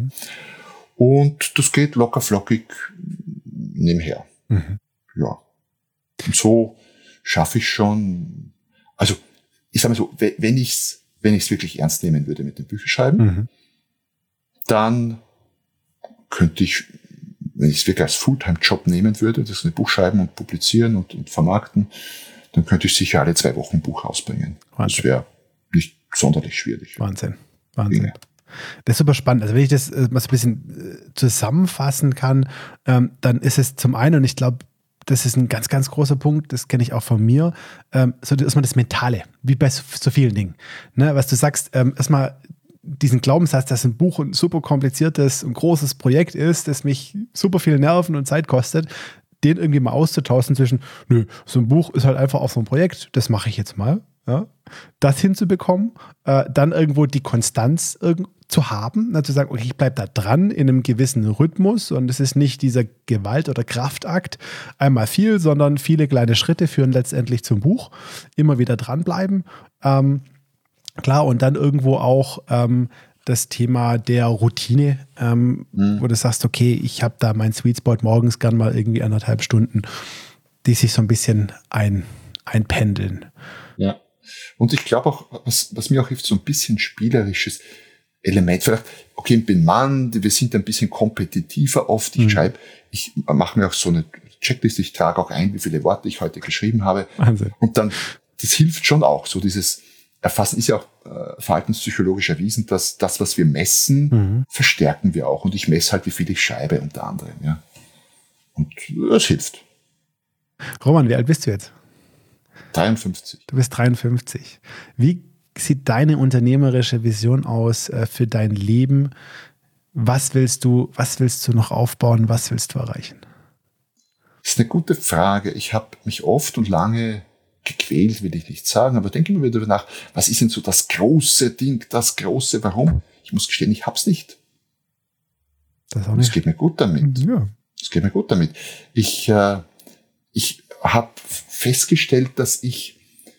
Und das geht locker flockig nebenher. Ja. Und so schaffe ich schon, also ich sage mal so, wenn ich es wirklich ernst nehmen würde mit dem Bücherschreiben, dann könnte ich, wenn ich es wirklich als Fulltime-Job nehmen würde, das Buch schreiben und publizieren und vermarkten, dann könnte ich sicher alle 2 Wochen ein Buch rausbringen. Wahnsinn. Das wäre nicht sonderlich schwierig. Wahnsinn. Das ist super spannend. Also wenn ich das mal so ein bisschen zusammenfassen kann, dann ist es zum einen, und ich glaube, das ist ein ganz, ganz großer Punkt, das kenne ich auch von mir, so erstmal das Mentale, wie bei so vielen Dingen. Ne, was du sagst, erstmal diesen Glaubenssatz, dass ein Buch ein super kompliziertes und großes Projekt ist, das mich super viel Nerven und Zeit kostet, den irgendwie mal auszutauschen zwischen, nö, so ein Buch ist halt einfach auf so ein Projekt, das mache ich jetzt mal, ja, das hinzubekommen, dann irgendwo die Konstanz zu haben, zu sagen, okay, ich bleibe da dran in einem gewissen Rhythmus und es ist nicht dieser Gewalt- oder Kraftakt, einmal viel, sondern viele kleine Schritte führen letztendlich zum Buch, immer wieder dranbleiben, klar, und dann irgendwo auch das Thema der Routine, wo du sagst, okay, ich habe da meinen Sweet Spot morgens gern mal irgendwie 1,5 Stunden, die sich so ein bisschen einpendeln. Ja, und ich glaube auch, was mir auch hilft, so ein bisschen spielerisches Element. Vielleicht, okay, ich bin Mann, wir sind ein bisschen kompetitiver oft. Ich mache mir auch so eine Checkliste, ich trage auch ein, wie viele Worte ich heute geschrieben habe. Wahnsinn. Und dann, das hilft schon auch, so dieses Erfassen ist ja auch verhaltenspsychologisch erwiesen, dass das, was wir messen, verstärken wir auch. Und ich messe halt, wie viel ich schreibe, unter anderem. Ja. Und das hilft. Roman, wie alt bist du jetzt? 53. Du bist 53. Wie sieht deine unternehmerische Vision aus für dein Leben? Was willst du noch aufbauen? Was willst du erreichen? Das ist eine gute Frage. Ich habe mich oft und lange gequält, will ich nicht sagen, aber denke immer wieder darüber nach, was ist denn so das große Ding, das große Warum? Ich muss gestehen, ich hab's nicht. Das auch nicht. Es geht mir gut damit. Ja. Es geht mir gut damit. Ich habe festgestellt, dass ich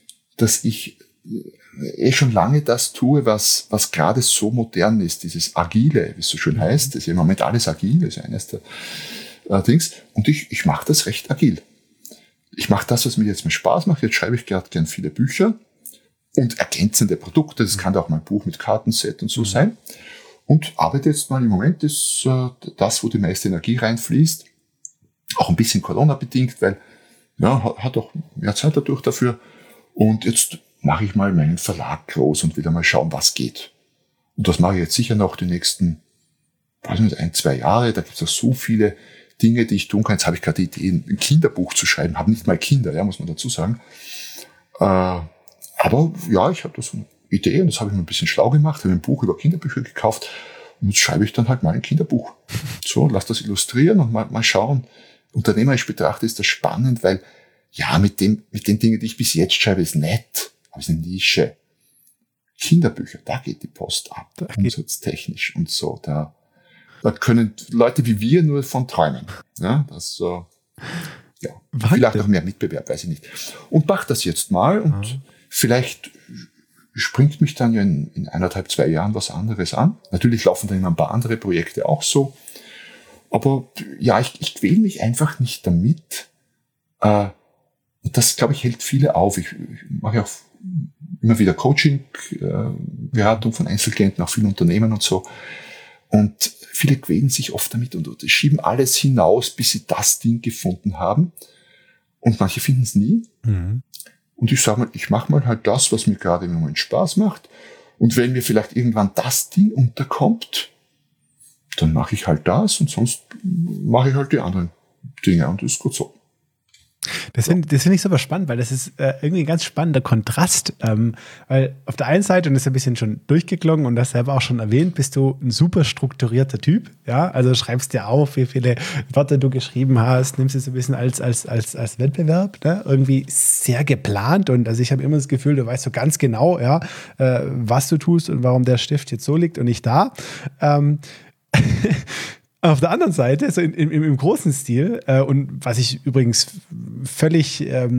schon lange das tue, was gerade so modern ist, dieses Agile, wie es so schön heißt. Das ist ja im Moment alles agil, das ist eines der Dings. Und ich mache das recht agil. Ich mache das, was mir jetzt Spaß macht. Jetzt schreibe ich gerade gern viele Bücher und ergänzende Produkte. Das kann auch mal ein Buch mit Kartenset und so sein. Und arbeite jetzt mal im Moment, ist das, wo die meiste Energie reinfließt. Auch ein bisschen Corona-bedingt, weil ja, hat auch mehr Zeit dadurch dafür. Und jetzt mache ich mal meinen Verlag groß und wieder mal schauen, was geht. Und das mache ich jetzt sicher noch die nächsten, 1-2 Jahre. Da gibt es auch so viele Dinge, die ich tun kann. Jetzt habe ich gerade die Idee, ein Kinderbuch zu schreiben. Habe nicht mal Kinder, ja, muss man dazu sagen. Aber ja, ich habe da so eine Idee und das habe ich mir ein bisschen schlau gemacht. Habe ein Buch über Kinderbücher gekauft und jetzt schreibe ich dann halt mal ein Kinderbuch. So, lass das illustrieren und mal schauen. Unternehmerisch betrachtet ist das spannend, weil ja, mit den Dingen, die ich bis jetzt schreibe, ist nett, aber es ist eine Nische. Kinderbücher, da geht die Post ab, umsatztechnisch und so. Da können Leute wie wir nur von träumen. Ja, das, ja, vielleicht noch mehr Mitbewerb, weiß ich nicht. Und mach das jetzt mal und vielleicht springt mich dann ja in 1,5-2 Jahren was anderes an. Natürlich laufen dann immer ein paar andere Projekte auch so. Aber ja, ich quäle mich einfach nicht damit. Und das, glaube ich, hält viele auf. Ich mache auch immer wieder Coaching, Beratung von Einzelklienten, auch vielen Unternehmen und so. Und viele quälen sich oft damit und schieben alles hinaus, bis sie das Ding gefunden haben. Und manche finden es nie. Mhm. Und ich sage mal, ich mache mal halt das, was mir gerade im Moment Spaß macht. Und wenn mir vielleicht irgendwann das Ding unterkommt, dann mache ich halt das und sonst mache ich halt die anderen Dinge und das ist gut so. Das finde ich super spannend, weil das ist irgendwie ein ganz spannender Kontrast. Weil auf der einen Seite, und das ist ein bisschen schon durchgeklungen und das selber auch schon erwähnt, bist du ein super strukturierter Typ. Ja, also schreibst dir auf, wie viele Wörter du geschrieben hast, nimmst es ein bisschen als Wettbewerb, ne? Irgendwie sehr geplant und also ich habe immer das Gefühl, du weißt so ganz genau, ja, was du tust und warum der Stift jetzt so liegt und nicht da. Auf der anderen Seite, so im großen Stil, und was ich übrigens völlig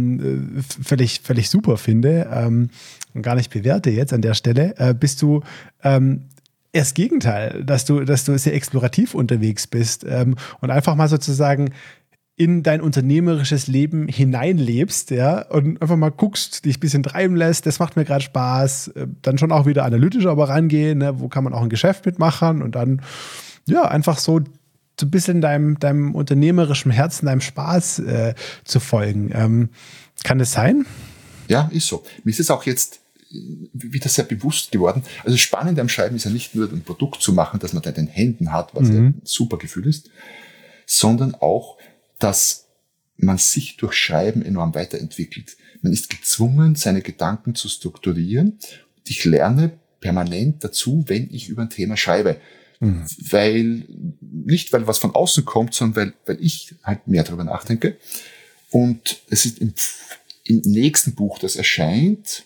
super finde und gar nicht bewerte jetzt an der Stelle, bist du erst Gegenteil, dass du sehr explorativ unterwegs bist und einfach mal sozusagen in dein unternehmerisches Leben hineinlebst, ja, und einfach mal guckst, dich ein bisschen treiben lässt, das macht mir gerade Spaß, dann schon auch wieder analytisch aber rangehen, ne? Wo kann man auch ein Geschäft mitmachen und dann ja, einfach so ein bisschen deinem unternehmerischen Herzen, deinem Spaß zu folgen. Kann das sein? Ja, ist so. Mir ist es auch jetzt wieder sehr bewusst geworden. Also spannend am Schreiben ist ja nicht nur ein Produkt zu machen, das man da in den Händen hat, was ja ein super Gefühl ist, sondern auch, dass man sich durch Schreiben enorm weiterentwickelt. Man ist gezwungen, seine Gedanken zu strukturieren. Und ich lerne permanent dazu, wenn ich über ein Thema schreibe. Weil Nicht, weil was von außen kommt, sondern weil ich halt mehr darüber nachdenke. Und es ist im nächsten Buch, das erscheint,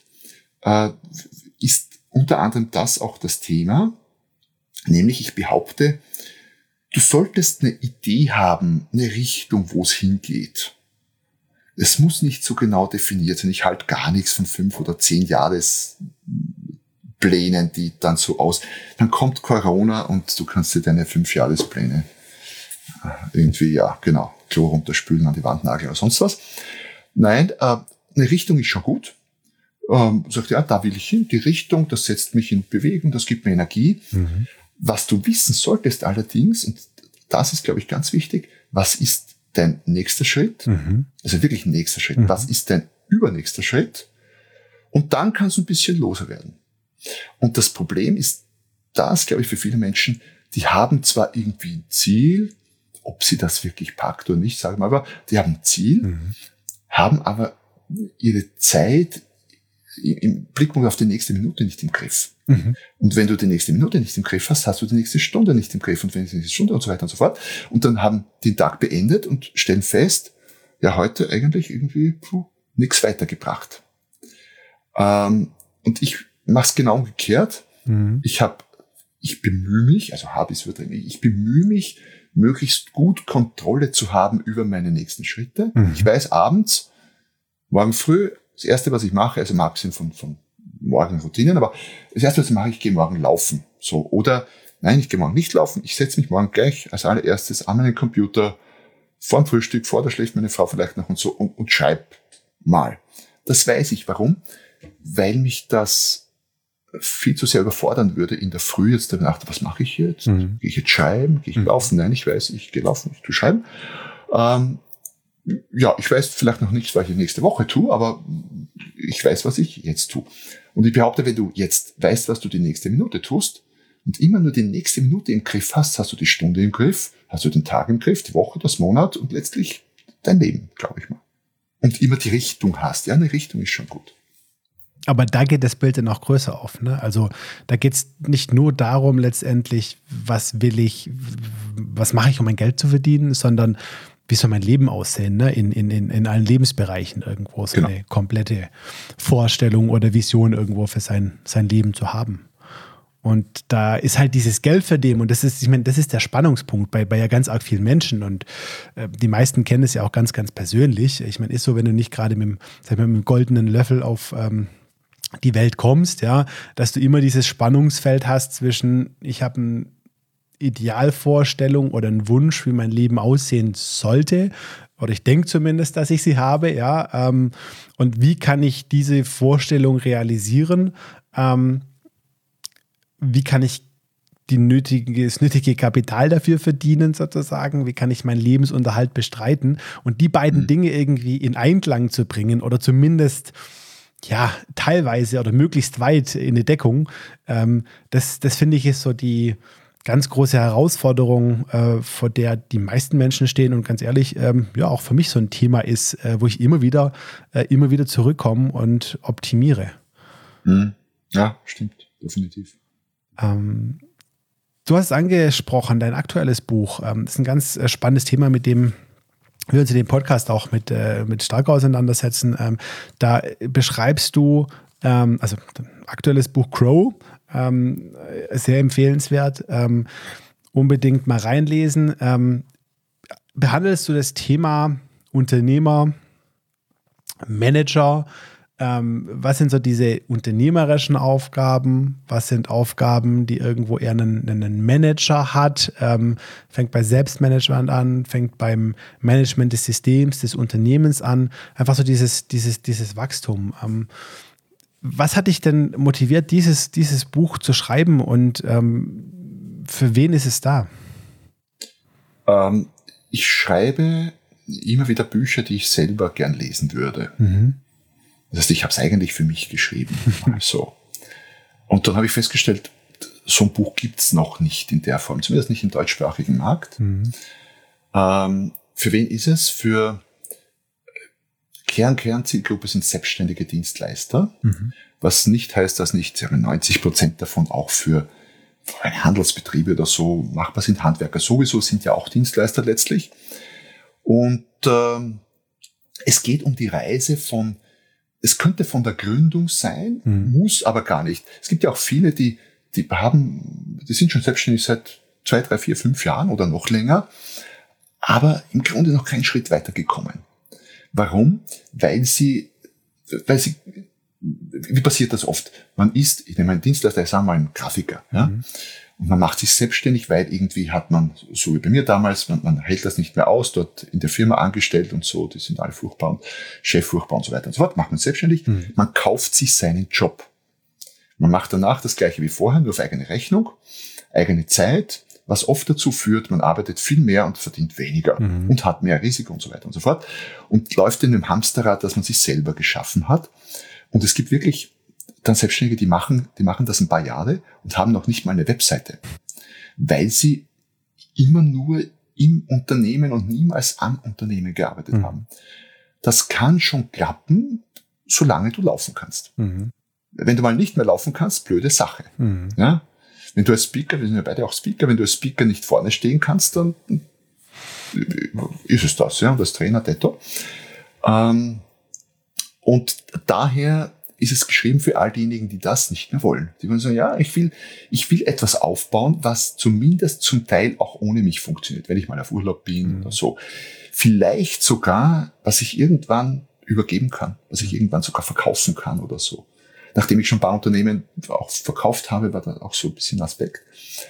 ist unter anderem das auch das Thema. Nämlich, ich behaupte, du solltest eine Idee haben, eine Richtung, wo es hingeht. Es muss nicht so genau definiert sein. Ich halte gar nichts von 5 oder 10 Jahresplänen, die dann so aus. Dann kommt Corona und du kannst dir deine 5 Jahrespläne irgendwie, ja, genau, Klo runterspülen, an die Wand nageln oder sonst was. Nein, eine Richtung ist schon gut. Sagt, ja, da will ich hin. Die Richtung, das setzt mich in Bewegung, das gibt mir Energie. Mhm. Was du wissen solltest allerdings, und das ist, glaube ich, ganz wichtig, was ist dein nächster Schritt? Mhm. Also wirklich nächster Schritt. Mhm. Was ist dein übernächster Schritt? Und dann kannst du ein bisschen loser werden. Und das Problem ist das, glaube ich, für viele Menschen, die haben zwar irgendwie ein Ziel, ob sie das wirklich packt oder nicht, sagen wir aber, die haben ein Ziel, haben aber ihre Zeit im Blickpunkt auf die nächste Minute nicht im Griff. Mhm. Und wenn du die nächste Minute nicht im Griff hast, hast du die nächste Stunde nicht im Griff und wenn die nächste Stunde und so weiter und so fort. Und dann haben den Tag beendet und stellen fest, ja, heute eigentlich irgendwie nichts weitergebracht. Und ich mache es genau umgekehrt. Mhm. Ich bemühe mich, ich bemühe mich, möglichst gut Kontrolle zu haben über meine nächsten Schritte. Mhm. Ich weiß abends, morgen früh, das Erste, was ich mache, also mal abgesehen von Morgenroutinen, aber das Erste, was ich mache, ich gehe morgen laufen. So, oder nein, ich gehe morgen nicht laufen, ich setze mich morgen gleich als allererstes an meinen Computer, vor dem Frühstück, da schläft meine Frau vielleicht noch und so und schreibe mal. Das weiß ich. Warum? Weil mich das viel zu sehr überfordern würde in der Früh jetzt danach, was mache ich jetzt? Mhm. Gehe ich jetzt schreiben? Gehe ich laufen? Nein, ich weiß, ich gehe laufen, ich tue schreiben. Ja, ich weiß vielleicht noch nicht, was ich nächste Woche tue, aber ich weiß, was ich jetzt tue. Und ich behaupte, wenn du jetzt weißt, was du die nächste Minute tust und immer nur die nächste Minute im Griff hast, hast du die Stunde im Griff, hast du den Tag im Griff, die Woche, das Monat und letztlich dein Leben, glaube ich mal. Und immer die Richtung hast. Ja, eine Richtung ist schon gut. Aber da geht das Bild dann auch größer auf, ne? Also da geht es nicht nur darum letztendlich, was mache ich, um mein Geld zu verdienen, sondern wie soll mein Leben aussehen, ne? In allen Lebensbereichen irgendwo so eine komplette Vorstellung oder Vision irgendwo für sein Leben zu haben. Und da ist halt dieses Geld verdienen und das ist der Spannungspunkt bei ja ganz arg vielen Menschen und die meisten kennen es ja auch ganz, ganz persönlich. Ich meine, ist so, wenn du nicht gerade mit dem goldenen Löffel auf die Welt kommst, ja, dass du immer dieses Spannungsfeld hast zwischen, ich habe eine Idealvorstellung oder einen Wunsch, wie mein Leben aussehen sollte, oder ich denke zumindest, dass ich sie habe, ja, und wie kann ich diese Vorstellung realisieren? Wie kann ich das nötige Kapital dafür verdienen, sozusagen? Wie kann ich meinen Lebensunterhalt bestreiten? Und die beiden Dinge irgendwie in Einklang zu bringen oder zumindest ja, teilweise oder möglichst weit in eine Deckung, das finde ich ist so die ganz große Herausforderung, vor der die meisten Menschen stehen und ganz ehrlich, ja, auch für mich so ein Thema ist, wo ich immer wieder zurückkomme und optimiere. Ja, stimmt, definitiv. Du hast es angesprochen, dein aktuelles Buch, das ist ein ganz spannendes Thema, mit dem wir uns in dem Podcast auch mit stark auseinandersetzen. Da beschreibst du, also aktuelles Buch Grow, sehr empfehlenswert, unbedingt mal reinlesen. Behandelst du das Thema Unternehmer, Manager? Was sind so diese unternehmerischen Aufgaben? Was sind Aufgaben, die irgendwo eher einen Manager hat? Fängt bei Selbstmanagement an, fängt beim Management des Systems, des Unternehmens an. Einfach so dieses Wachstum. Was hat dich denn motiviert, dieses Buch zu schreiben und für wen ist es da? Ich schreibe immer wieder Bücher, die ich selber gern lesen würde. Mhm. Das heißt, ich habe es eigentlich für mich geschrieben. So. Und dann habe ich festgestellt, so ein Buch gibt's noch nicht in der Form, zumindest nicht im deutschsprachigen Markt. Mhm. Für wen ist es? Für Kernzielgruppe sind selbstständige Dienstleister, was nicht heißt, dass nicht 90% davon auch für Handelsbetriebe oder so, machbar sind Handwerker sowieso, sind ja auch Dienstleister letztlich. Und es geht um die Reise es könnte von der Gründung sein, muss aber gar nicht. Es gibt ja auch viele, die sind schon selbstständig seit 2, 3, 4, 5 Jahren oder noch länger, aber im Grunde noch keinen Schritt weitergekommen. Warum? Weil sie, wie passiert das oft? Ich nehme einen Dienstleister, ich sage mal einen Grafiker, ja? Und man macht sich selbstständig, weil irgendwie hat man, so wie bei mir damals, man hält das nicht mehr aus, dort in der Firma angestellt und so, die sind alle furchtbar und Chef furchtbar und so weiter und so fort, macht man selbstständig, man kauft sich seinen Job. Man macht danach das Gleiche wie vorher, nur auf eigene Rechnung, eigene Zeit, was oft dazu führt, man arbeitet viel mehr und verdient weniger und hat mehr Risiko und so weiter und so fort und läuft in einem Hamsterrad, das man sich selber geschaffen hat. Und es gibt wirklich dann Selbstständige, die machen das ein paar Jahre und haben noch nicht mal eine Webseite, weil sie immer nur im Unternehmen und niemals am Unternehmen gearbeitet haben. Das kann schon klappen, solange du laufen kannst. Wenn du mal nicht mehr laufen kannst, blöde Sache. Ja? Wenn du als Speaker, wir sind ja beide auch Speaker, wenn du als Speaker nicht vorne stehen kannst, dann ist es das, ja, und als Trainer detto. Und daher ist es geschrieben für all diejenigen, die das nicht mehr wollen. Die wollen sagen, ja, ich will etwas aufbauen, was zumindest zum Teil auch ohne mich funktioniert, wenn ich mal auf Urlaub bin oder so. Vielleicht sogar, was ich irgendwann übergeben kann, was ich irgendwann sogar verkaufen kann oder so. Nachdem ich schon ein paar Unternehmen auch verkauft habe, war das auch so ein bisschen ein Aspekt.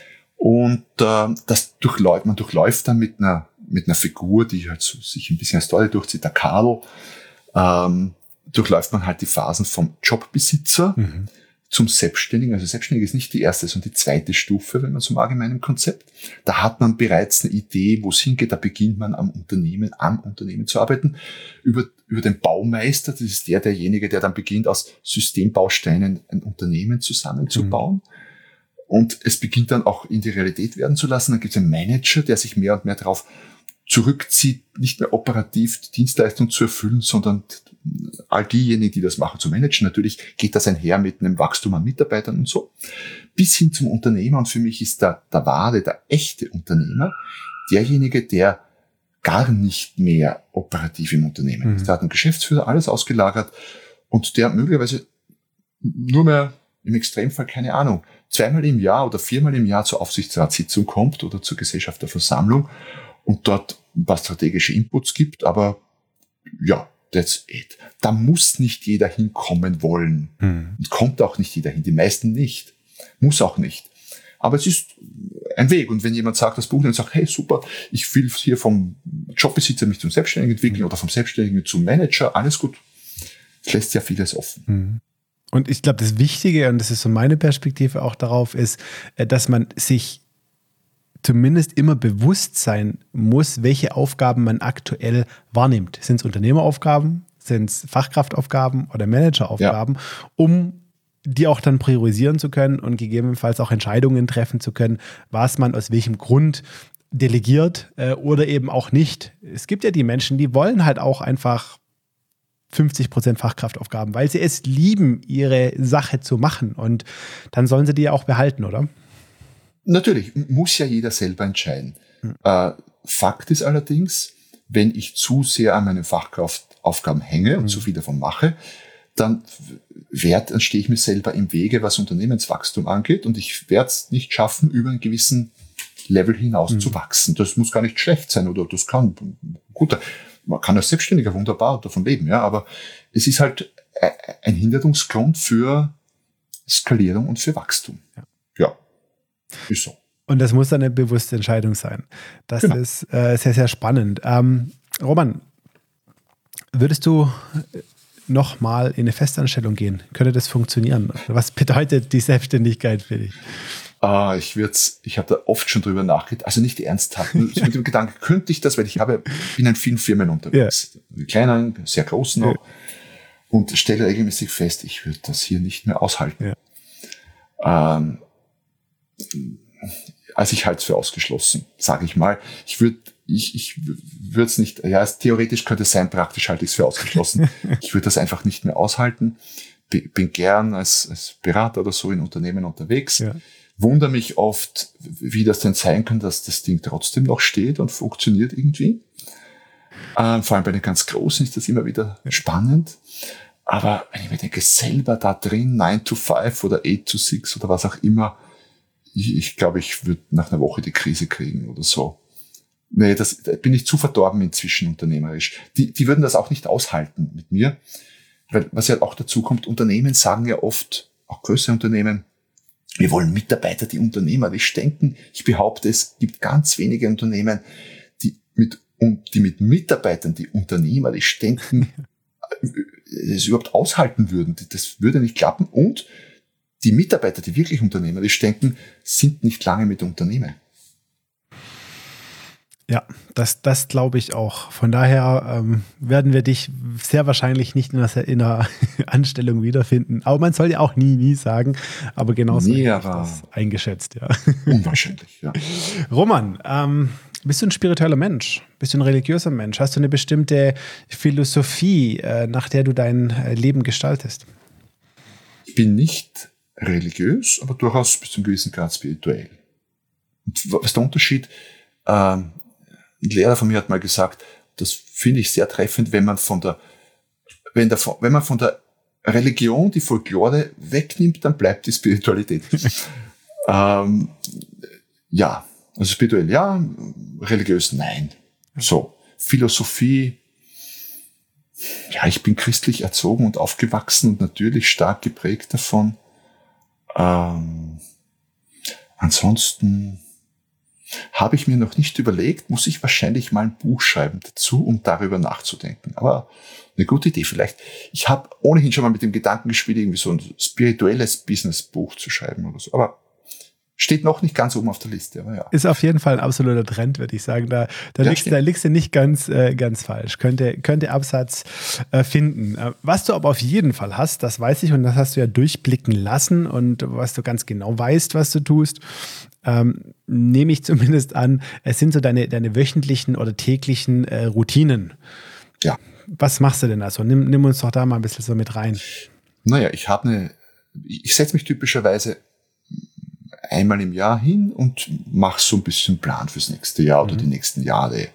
Und man durchläuft dann mit einer Figur, die halt so sich ein bisschen als Story durchzieht, der Karl, durchläuft man halt die Phasen vom Jobbesitzer zum Selbstständigen. Also Selbstständig ist nicht die erste, sondern die zweite Stufe, wenn man so mag, in meinem Konzept. Da hat man bereits eine Idee, wo es hingeht. Da beginnt man am Unternehmen zu arbeiten. Über den Baumeister, das ist derjenige, der dann beginnt, aus Systembausteinen ein Unternehmen zusammenzubauen. Und es beginnt dann auch in die Realität werden zu lassen. Dann gibt es einen Manager, der sich mehr und mehr darauf zurückzieht, nicht mehr operativ die Dienstleistung zu erfüllen, sondern all diejenigen, die das machen, zu managen. Natürlich geht das einher mit einem Wachstum an Mitarbeitern und so. Bis hin zum Unternehmer. Und für mich ist der echte Unternehmer derjenige, der gar nicht mehr operativ im Unternehmen ist. Der hat einen Geschäftsführer, alles ausgelagert und der möglicherweise nur mehr im Extremfall, keine Ahnung, 2-mal im Jahr oder 4-mal im Jahr zur Aufsichtsratssitzung kommt oder zur Gesellschafterversammlung und dort ein paar strategische Inputs gibt, aber ja, that's it. Da muss nicht jeder hinkommen wollen. Und kommt auch nicht jeder hin. Die meisten nicht. Muss auch nicht. Aber es ist ein Weg. Und wenn jemand sagt, das Buch, dann sagt, hey, super, ich will hier vom Jobbesitzer mich zum Selbstständigen entwickeln oder vom Selbstständigen zum Manager, alles gut. Es lässt ja vieles offen. Und ich glaube, das Wichtige, und das ist so meine Perspektive auch darauf, ist, dass man sich zumindest immer bewusst sein muss, welche Aufgaben man aktuell wahrnimmt. Sind es Unternehmeraufgaben, sind es Fachkraftaufgaben oder Manageraufgaben, um die auch dann priorisieren zu können und gegebenenfalls auch Entscheidungen treffen zu können, was man aus welchem Grund delegiert oder eben auch nicht. Es gibt ja die Menschen, die wollen halt auch einfach 50% Fachkraftaufgaben, weil sie es lieben, ihre Sache zu machen, und dann sollen sie die ja auch behalten, oder? Natürlich, muss ja jeder selber entscheiden. Fakt ist allerdings, wenn ich zu sehr an meinen Fachkraftaufgaben hänge und zu viel davon mache, dann stehe ich mir selber im Wege, was Unternehmenswachstum angeht, und ich werde es nicht schaffen, über einen gewissen Level hinaus zu wachsen. Das muss gar nicht schlecht sein, oder das kann, gut, man kann als Selbstständiger wunderbar davon leben, ja, aber es ist halt ein Hinderungsgrund für Skalierung und für Wachstum. Ja. Ist so. Und das muss dann eine bewusste Entscheidung sein. Das ist sehr, sehr spannend. Roman, würdest du nochmal in eine Festanstellung gehen? Könnte das funktionieren? Was bedeutet die Selbstständigkeit für dich? Ich habe da oft schon drüber nachgedacht, also nicht ernsthaft, mit dem Gedanken, könnte ich das, weil ich bin in vielen Firmen unterwegs, kleinen, sehr großen auch, und stelle regelmäßig fest, ich würde das hier nicht mehr aushalten. Also ich halte es für ausgeschlossen, sage ich mal. Ich würde es nicht, theoretisch könnte es sein, praktisch halte ich es für ausgeschlossen. Ich würde das einfach nicht mehr aushalten. Bin gern als Berater oder so in Unternehmen unterwegs. wundere mich oft, wie das denn sein kann, dass das Ding trotzdem noch steht und funktioniert irgendwie. Vor allem bei den ganz Großen ist das immer wieder spannend. Aber wenn ich mir denke, selber da drin, 9 to 5 oder 8 to 6 oder was auch immer, ich glaube, ich würde nach einer Woche die Krise kriegen oder so. Nee, da bin ich zu verdorben inzwischen unternehmerisch. Die würden das auch nicht aushalten mit mir. Weil, was ja auch dazu kommt, Unternehmen sagen ja oft, auch größere Unternehmen, wir wollen Mitarbeiter, die unternehmerisch denken. Ich behaupte, es gibt ganz wenige Unternehmen, die mit Mitarbeitern, die unternehmerisch denken, es überhaupt aushalten würden. Das würde nicht klappen. Und die Mitarbeiter, die wirklich unternehmerisch denken, sind nicht lange mit Unternehmen. Ja, das glaube ich auch. Von daher werden wir dich sehr wahrscheinlich nicht in einer Anstellung wiederfinden. Aber man soll ja auch nie sagen. Aber genauso habe ich das eingeschätzt. Ja. Unwahrscheinlich, ja. Roman, bist du ein spiritueller Mensch? Bist du ein religiöser Mensch? Hast du eine bestimmte Philosophie, nach der du dein Leben gestaltest? Ich bin nicht religiös, aber durchaus bis zu einem gewissen Grad spirituell. Und was ist der Unterschied? Ein Lehrer von mir hat mal gesagt, das finde ich sehr treffend, wenn man von der Religion die Folklore wegnimmt, dann bleibt die Spiritualität. Ja, also spirituell ja, religiös nein. So, Philosophie, ja, ich bin christlich erzogen und aufgewachsen und natürlich stark geprägt davon. Ansonsten habe ich mir noch nicht überlegt, muss ich wahrscheinlich mal ein Buch schreiben dazu, um darüber nachzudenken. Aber eine gute Idee vielleicht. Ich habe ohnehin schon mal mit dem Gedanken gespielt, irgendwie so ein spirituelles Business-Buch zu schreiben oder so. Aber steht noch nicht ganz oben auf der Liste. Aber ja. Ist auf jeden Fall ein absoluter Trend, würde ich sagen. Da liegst du nicht ganz falsch. Könnte Absatz finden. Was du aber auf jeden Fall hast, das weiß ich und das hast du ja durchblicken lassen und was du ganz genau weißt, was du tust, nehme ich zumindest an, es sind so deine wöchentlichen oder täglichen Routinen. Ja. Was machst du denn da so? Nimm uns doch da mal ein bisschen so mit rein. Naja, ich setze mich typischerweise einmal im Jahr hin und mache so ein bisschen Plan fürs nächste Jahr oder die nächsten Jahre.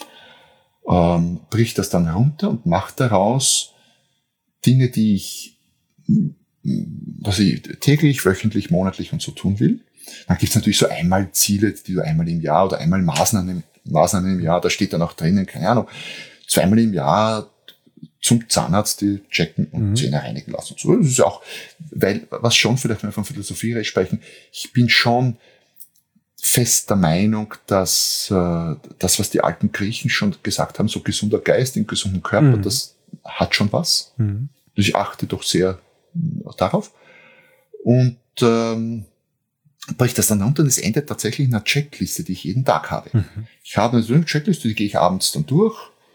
Brich das dann runter und mache daraus Dinge, die ich täglich, wöchentlich, monatlich und so tun will. Dann gibt es natürlich so einmal Ziele, die du einmal im Jahr oder einmal Maßnahmen im Jahr, da steht dann auch drinnen, keine Ahnung, 2-mal im Jahr zum Zahnarzt die checken und Zähne reinigen lassen. So, das ist ja auch, weil, was schon vielleicht, wenn wir von Philosophie sprechen, ich bin schon fest der Meinung, dass das, was die alten Griechen schon gesagt haben, so gesunder Geist im gesunden Körper, das hat schon was. Ich achte doch sehr darauf. Und bricht das dann runter und es endet tatsächlich in einer Checkliste, die ich jeden Tag habe. Ich habe eine Checkliste, die gehe ich abends dann durch.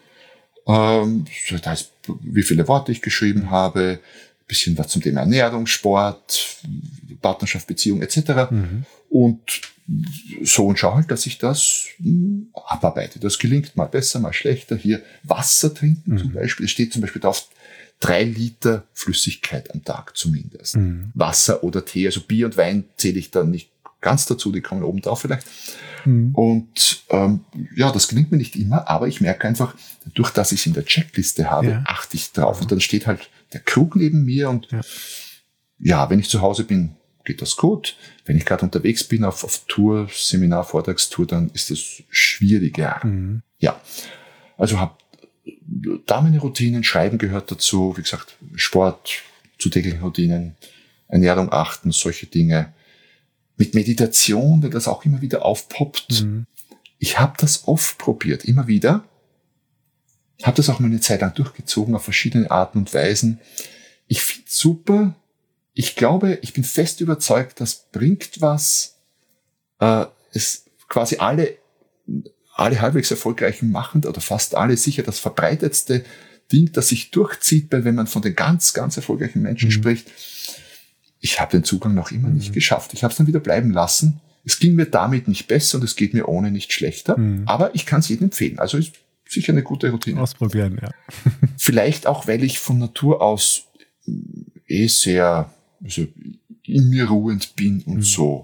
Das heißt, wie viele Worte ich geschrieben habe, ein bisschen was zum Thema Ernährung, Sport, Partnerschaft, Beziehung etc. Und so und schaue halt, dass ich das abarbeite. Das gelingt mal besser, mal schlechter. Hier Wasser trinken zum Beispiel. Es steht zum Beispiel drauf, 3 Liter Flüssigkeit am Tag zumindest. Wasser oder Tee, also Bier und Wein zähle ich dann nicht ganz dazu, die kommen oben drauf vielleicht. Und ja, das gelingt mir nicht immer, aber ich merke einfach, dadurch, dass ich es in der Checkliste habe, achte ich drauf. Und dann steht halt der Krug neben mir und ja, wenn ich zu Hause bin, geht das gut. Wenn ich gerade unterwegs bin auf Tour, Seminar, Vortragstour, dann ist das schwieriger. Ja, also habe da meine Routinen, Schreiben gehört dazu, wie gesagt, Sport, zu täglichen Routinen, Ernährung achten, solche Dinge. Mit Meditation, wenn das auch immer wieder aufpoppt. Ich habe das oft probiert, immer wieder. Habe das auch mal eine Zeit lang durchgezogen, auf verschiedene Arten und Weisen. Ich finde es super. Ich glaube, ich bin fest überzeugt, das bringt was. Es quasi alle halbwegs erfolgreichen machen, oder fast alle sicher das verbreitetste Ding, das sich durchzieht, wenn man von den ganz, ganz erfolgreichen Menschen spricht. Ich habe den Zugang noch immer nicht geschafft. Ich habe es dann wieder bleiben lassen. Es ging mir damit nicht besser und es geht mir ohne nicht schlechter. Aber ich kann es jedem empfehlen. Also ist sicher eine gute Routine. Ausprobieren, ja. Vielleicht auch, weil ich von Natur aus sehr in mir ruhend bin und so.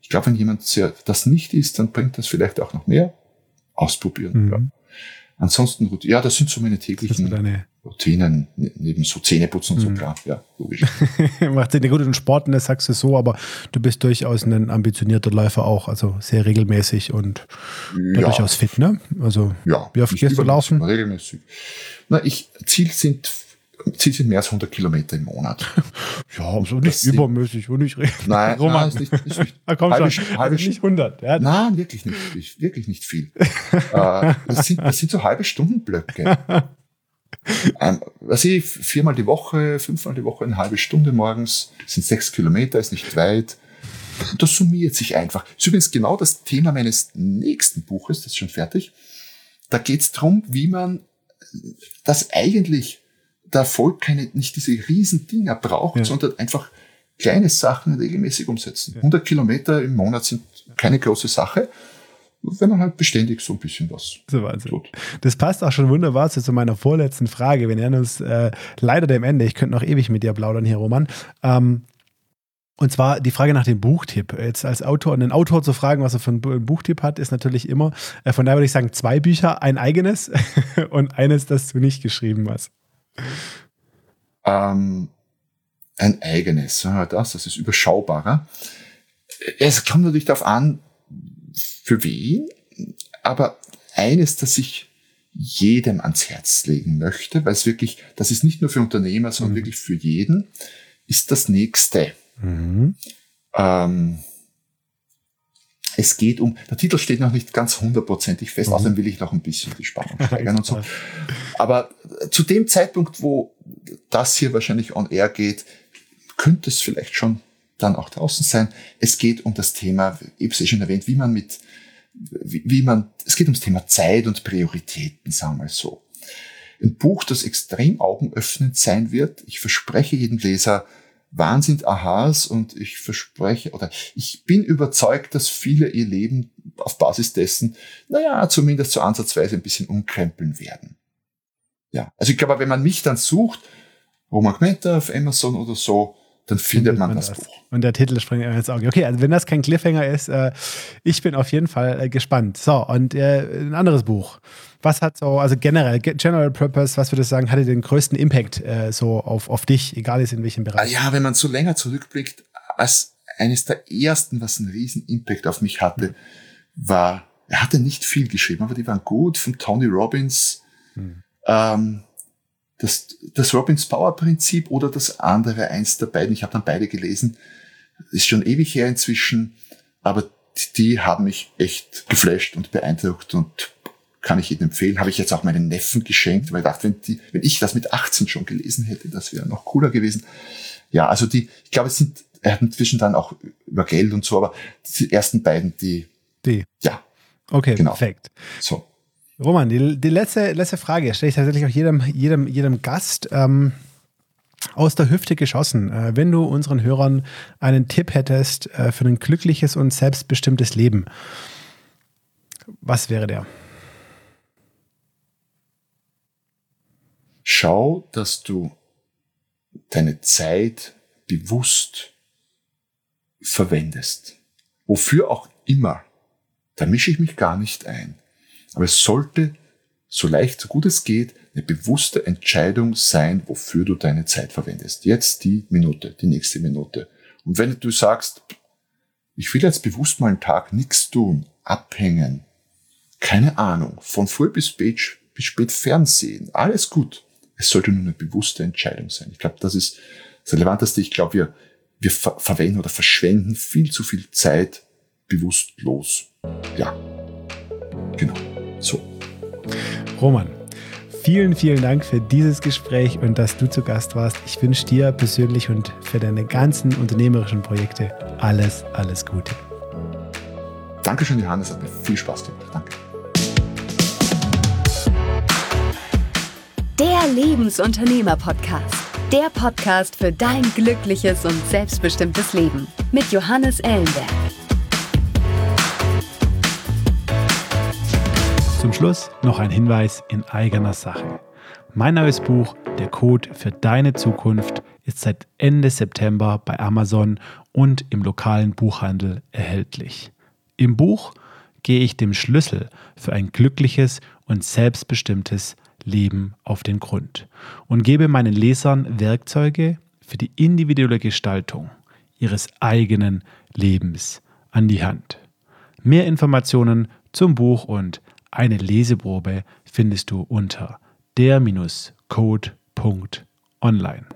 Ich glaube, wenn jemand das nicht ist, dann bringt das vielleicht auch noch mehr. Ausprobieren. Ja. Ansonsten, ja, das sind so meine täglichen Routinen, neben so Zähneputzen und so, klar, ja, logisch. Macht Sinn, gut, und Sport, das sagst du so, aber du bist durchaus ein ambitionierter Läufer auch, also sehr regelmäßig und durchaus fit, ne? Also, wie oft gehst du laufen? Regelmäßig. Na, Ziel sind mehr als 100 Kilometer im Monat. Ja, also nicht übermäßig, wo nicht reden. Nein, ist nicht komm schon, nicht 100. Ja. Nein, wirklich nicht viel. Das sind so halbe Stundenblöcke. 4-mal die Woche, 5-mal die Woche, eine halbe Stunde morgens, sind 6 Kilometer, ist nicht weit. Das summiert sich einfach. Das ist übrigens genau das Thema meines nächsten Buches, das ist schon fertig. Da geht es darum, wie man das eigentlich der Erfolg nicht diese riesen Dinger braucht, sondern einfach kleine Sachen regelmäßig umsetzen. 100 Kilometer im Monat sind keine große Sache, wenn man halt beständig so ein bisschen was tut. Das passt auch schon wunderbar zu meiner vorletzten Frage. Wir nähern uns leider dem Ende. Ich könnte noch ewig mit dir plaudern hier, Roman. Und zwar die Frage nach dem Buchtipp. Jetzt als Autor, einen Autor zu fragen, was er für einen Buchtipp hat, ist natürlich immer, von daher würde ich sagen, 2 Bücher, ein eigenes und eines, das du nicht geschrieben hast. Ein eigenes, das ist überschaubarer. Es kommt natürlich darauf an, für wen, aber eines, das ich jedem ans Herz legen möchte, weil es wirklich, das ist nicht nur für Unternehmer, sondern wirklich für jeden, ist das nächste. Es geht der Titel steht noch nicht ganz 100% fest, außerdem will ich noch ein bisschen die Spannung steigern und so. Aber zu dem Zeitpunkt, wo das hier wahrscheinlich on air geht, könnte es vielleicht schon dann auch draußen sein. Es geht um das Thema, ich habe es schon erwähnt, es geht ums Thema Zeit und Prioritäten, sagen wir mal so. Ein Buch, das extrem augenöffnend sein wird. Ich verspreche jedem Leser Wahnsinn-Aha's und ich bin überzeugt, dass viele ihr Leben auf Basis dessen, zumindest so ansatzweise ein bisschen umkrempeln werden. Ja, also ich glaube, wenn man mich dann sucht, Roman Kmenter auf Amazon oder so, dann findet man das Buch. Und der Titel springt mir ins Auge. Okay, also wenn das kein Cliffhanger ist, ich bin auf jeden Fall gespannt. So, und ein anderes Buch. Was hat also General Purpose, was würdest du sagen, hatte den größten Impact so auf dich, egal ist in welchem Bereich? Ja, wenn man so länger zurückblickt, als eines der ersten, was einen riesen Impact auf mich hatte, war, er hatte nicht viel geschrieben, aber die waren gut, von Tony Robbins, das Robbins Power Prinzip oder das andere, eins der beiden, ich habe dann beide gelesen, ist schon ewig her inzwischen, aber die haben mich echt geflasht und beeindruckt und kann ich jedem empfehlen. Habe ich jetzt auch meinen Neffen geschenkt, weil ich dachte, wenn ich das mit 18 schon gelesen hätte, das wäre noch cooler gewesen. Ja, also ich glaube, er hat inzwischen dann auch über Geld und so, aber die ersten beiden, ja. Okay, genau. Perfekt. So. Roman, die letzte Frage stelle ich tatsächlich auch jedem Gast aus der Hüfte geschossen. Wenn du unseren Hörern einen Tipp hättest für ein glückliches und selbstbestimmtes Leben, was wäre der? Schau, dass du deine Zeit bewusst verwendest. Wofür auch immer. Da mische ich mich gar nicht ein. Aber es sollte, so gut es geht, eine bewusste Entscheidung sein, wofür du deine Zeit verwendest. Jetzt die nächste Minute. Und wenn du sagst, ich will jetzt bewusst mal einen Tag nichts tun, abhängen, keine Ahnung, von früh bis spät Fernsehen, alles gut. Es sollte nur eine bewusste Entscheidung sein. Ich glaube, das ist das Relevanteste. Ich glaube, wir verwenden oder verschwenden viel zu viel Zeit bewusstlos. Ja, genau. So. Roman, vielen, vielen Dank für dieses Gespräch und dass du zu Gast warst. Ich wünsche dir persönlich und für deine ganzen unternehmerischen Projekte alles, alles Gute. Dankeschön, Johannes. Hat mir viel Spaß gemacht. Danke. Der Lebensunternehmer-Podcast. Der Podcast für dein glückliches und selbstbestimmtes Leben. Mit Johannes Ellenberg. Zum Schluss noch ein Hinweis in eigener Sache. Mein neues Buch, Der Code für deine Zukunft, ist seit Ende September bei Amazon und im lokalen Buchhandel erhältlich. Im Buch gehe ich dem Schlüssel für ein glückliches und selbstbestimmtes Leben auf den Grund und gebe meinen Lesern Werkzeuge für die individuelle Gestaltung ihres eigenen Lebens an die Hand. Mehr Informationen zum Buch und eine Leseprobe findest du unter der-code.online.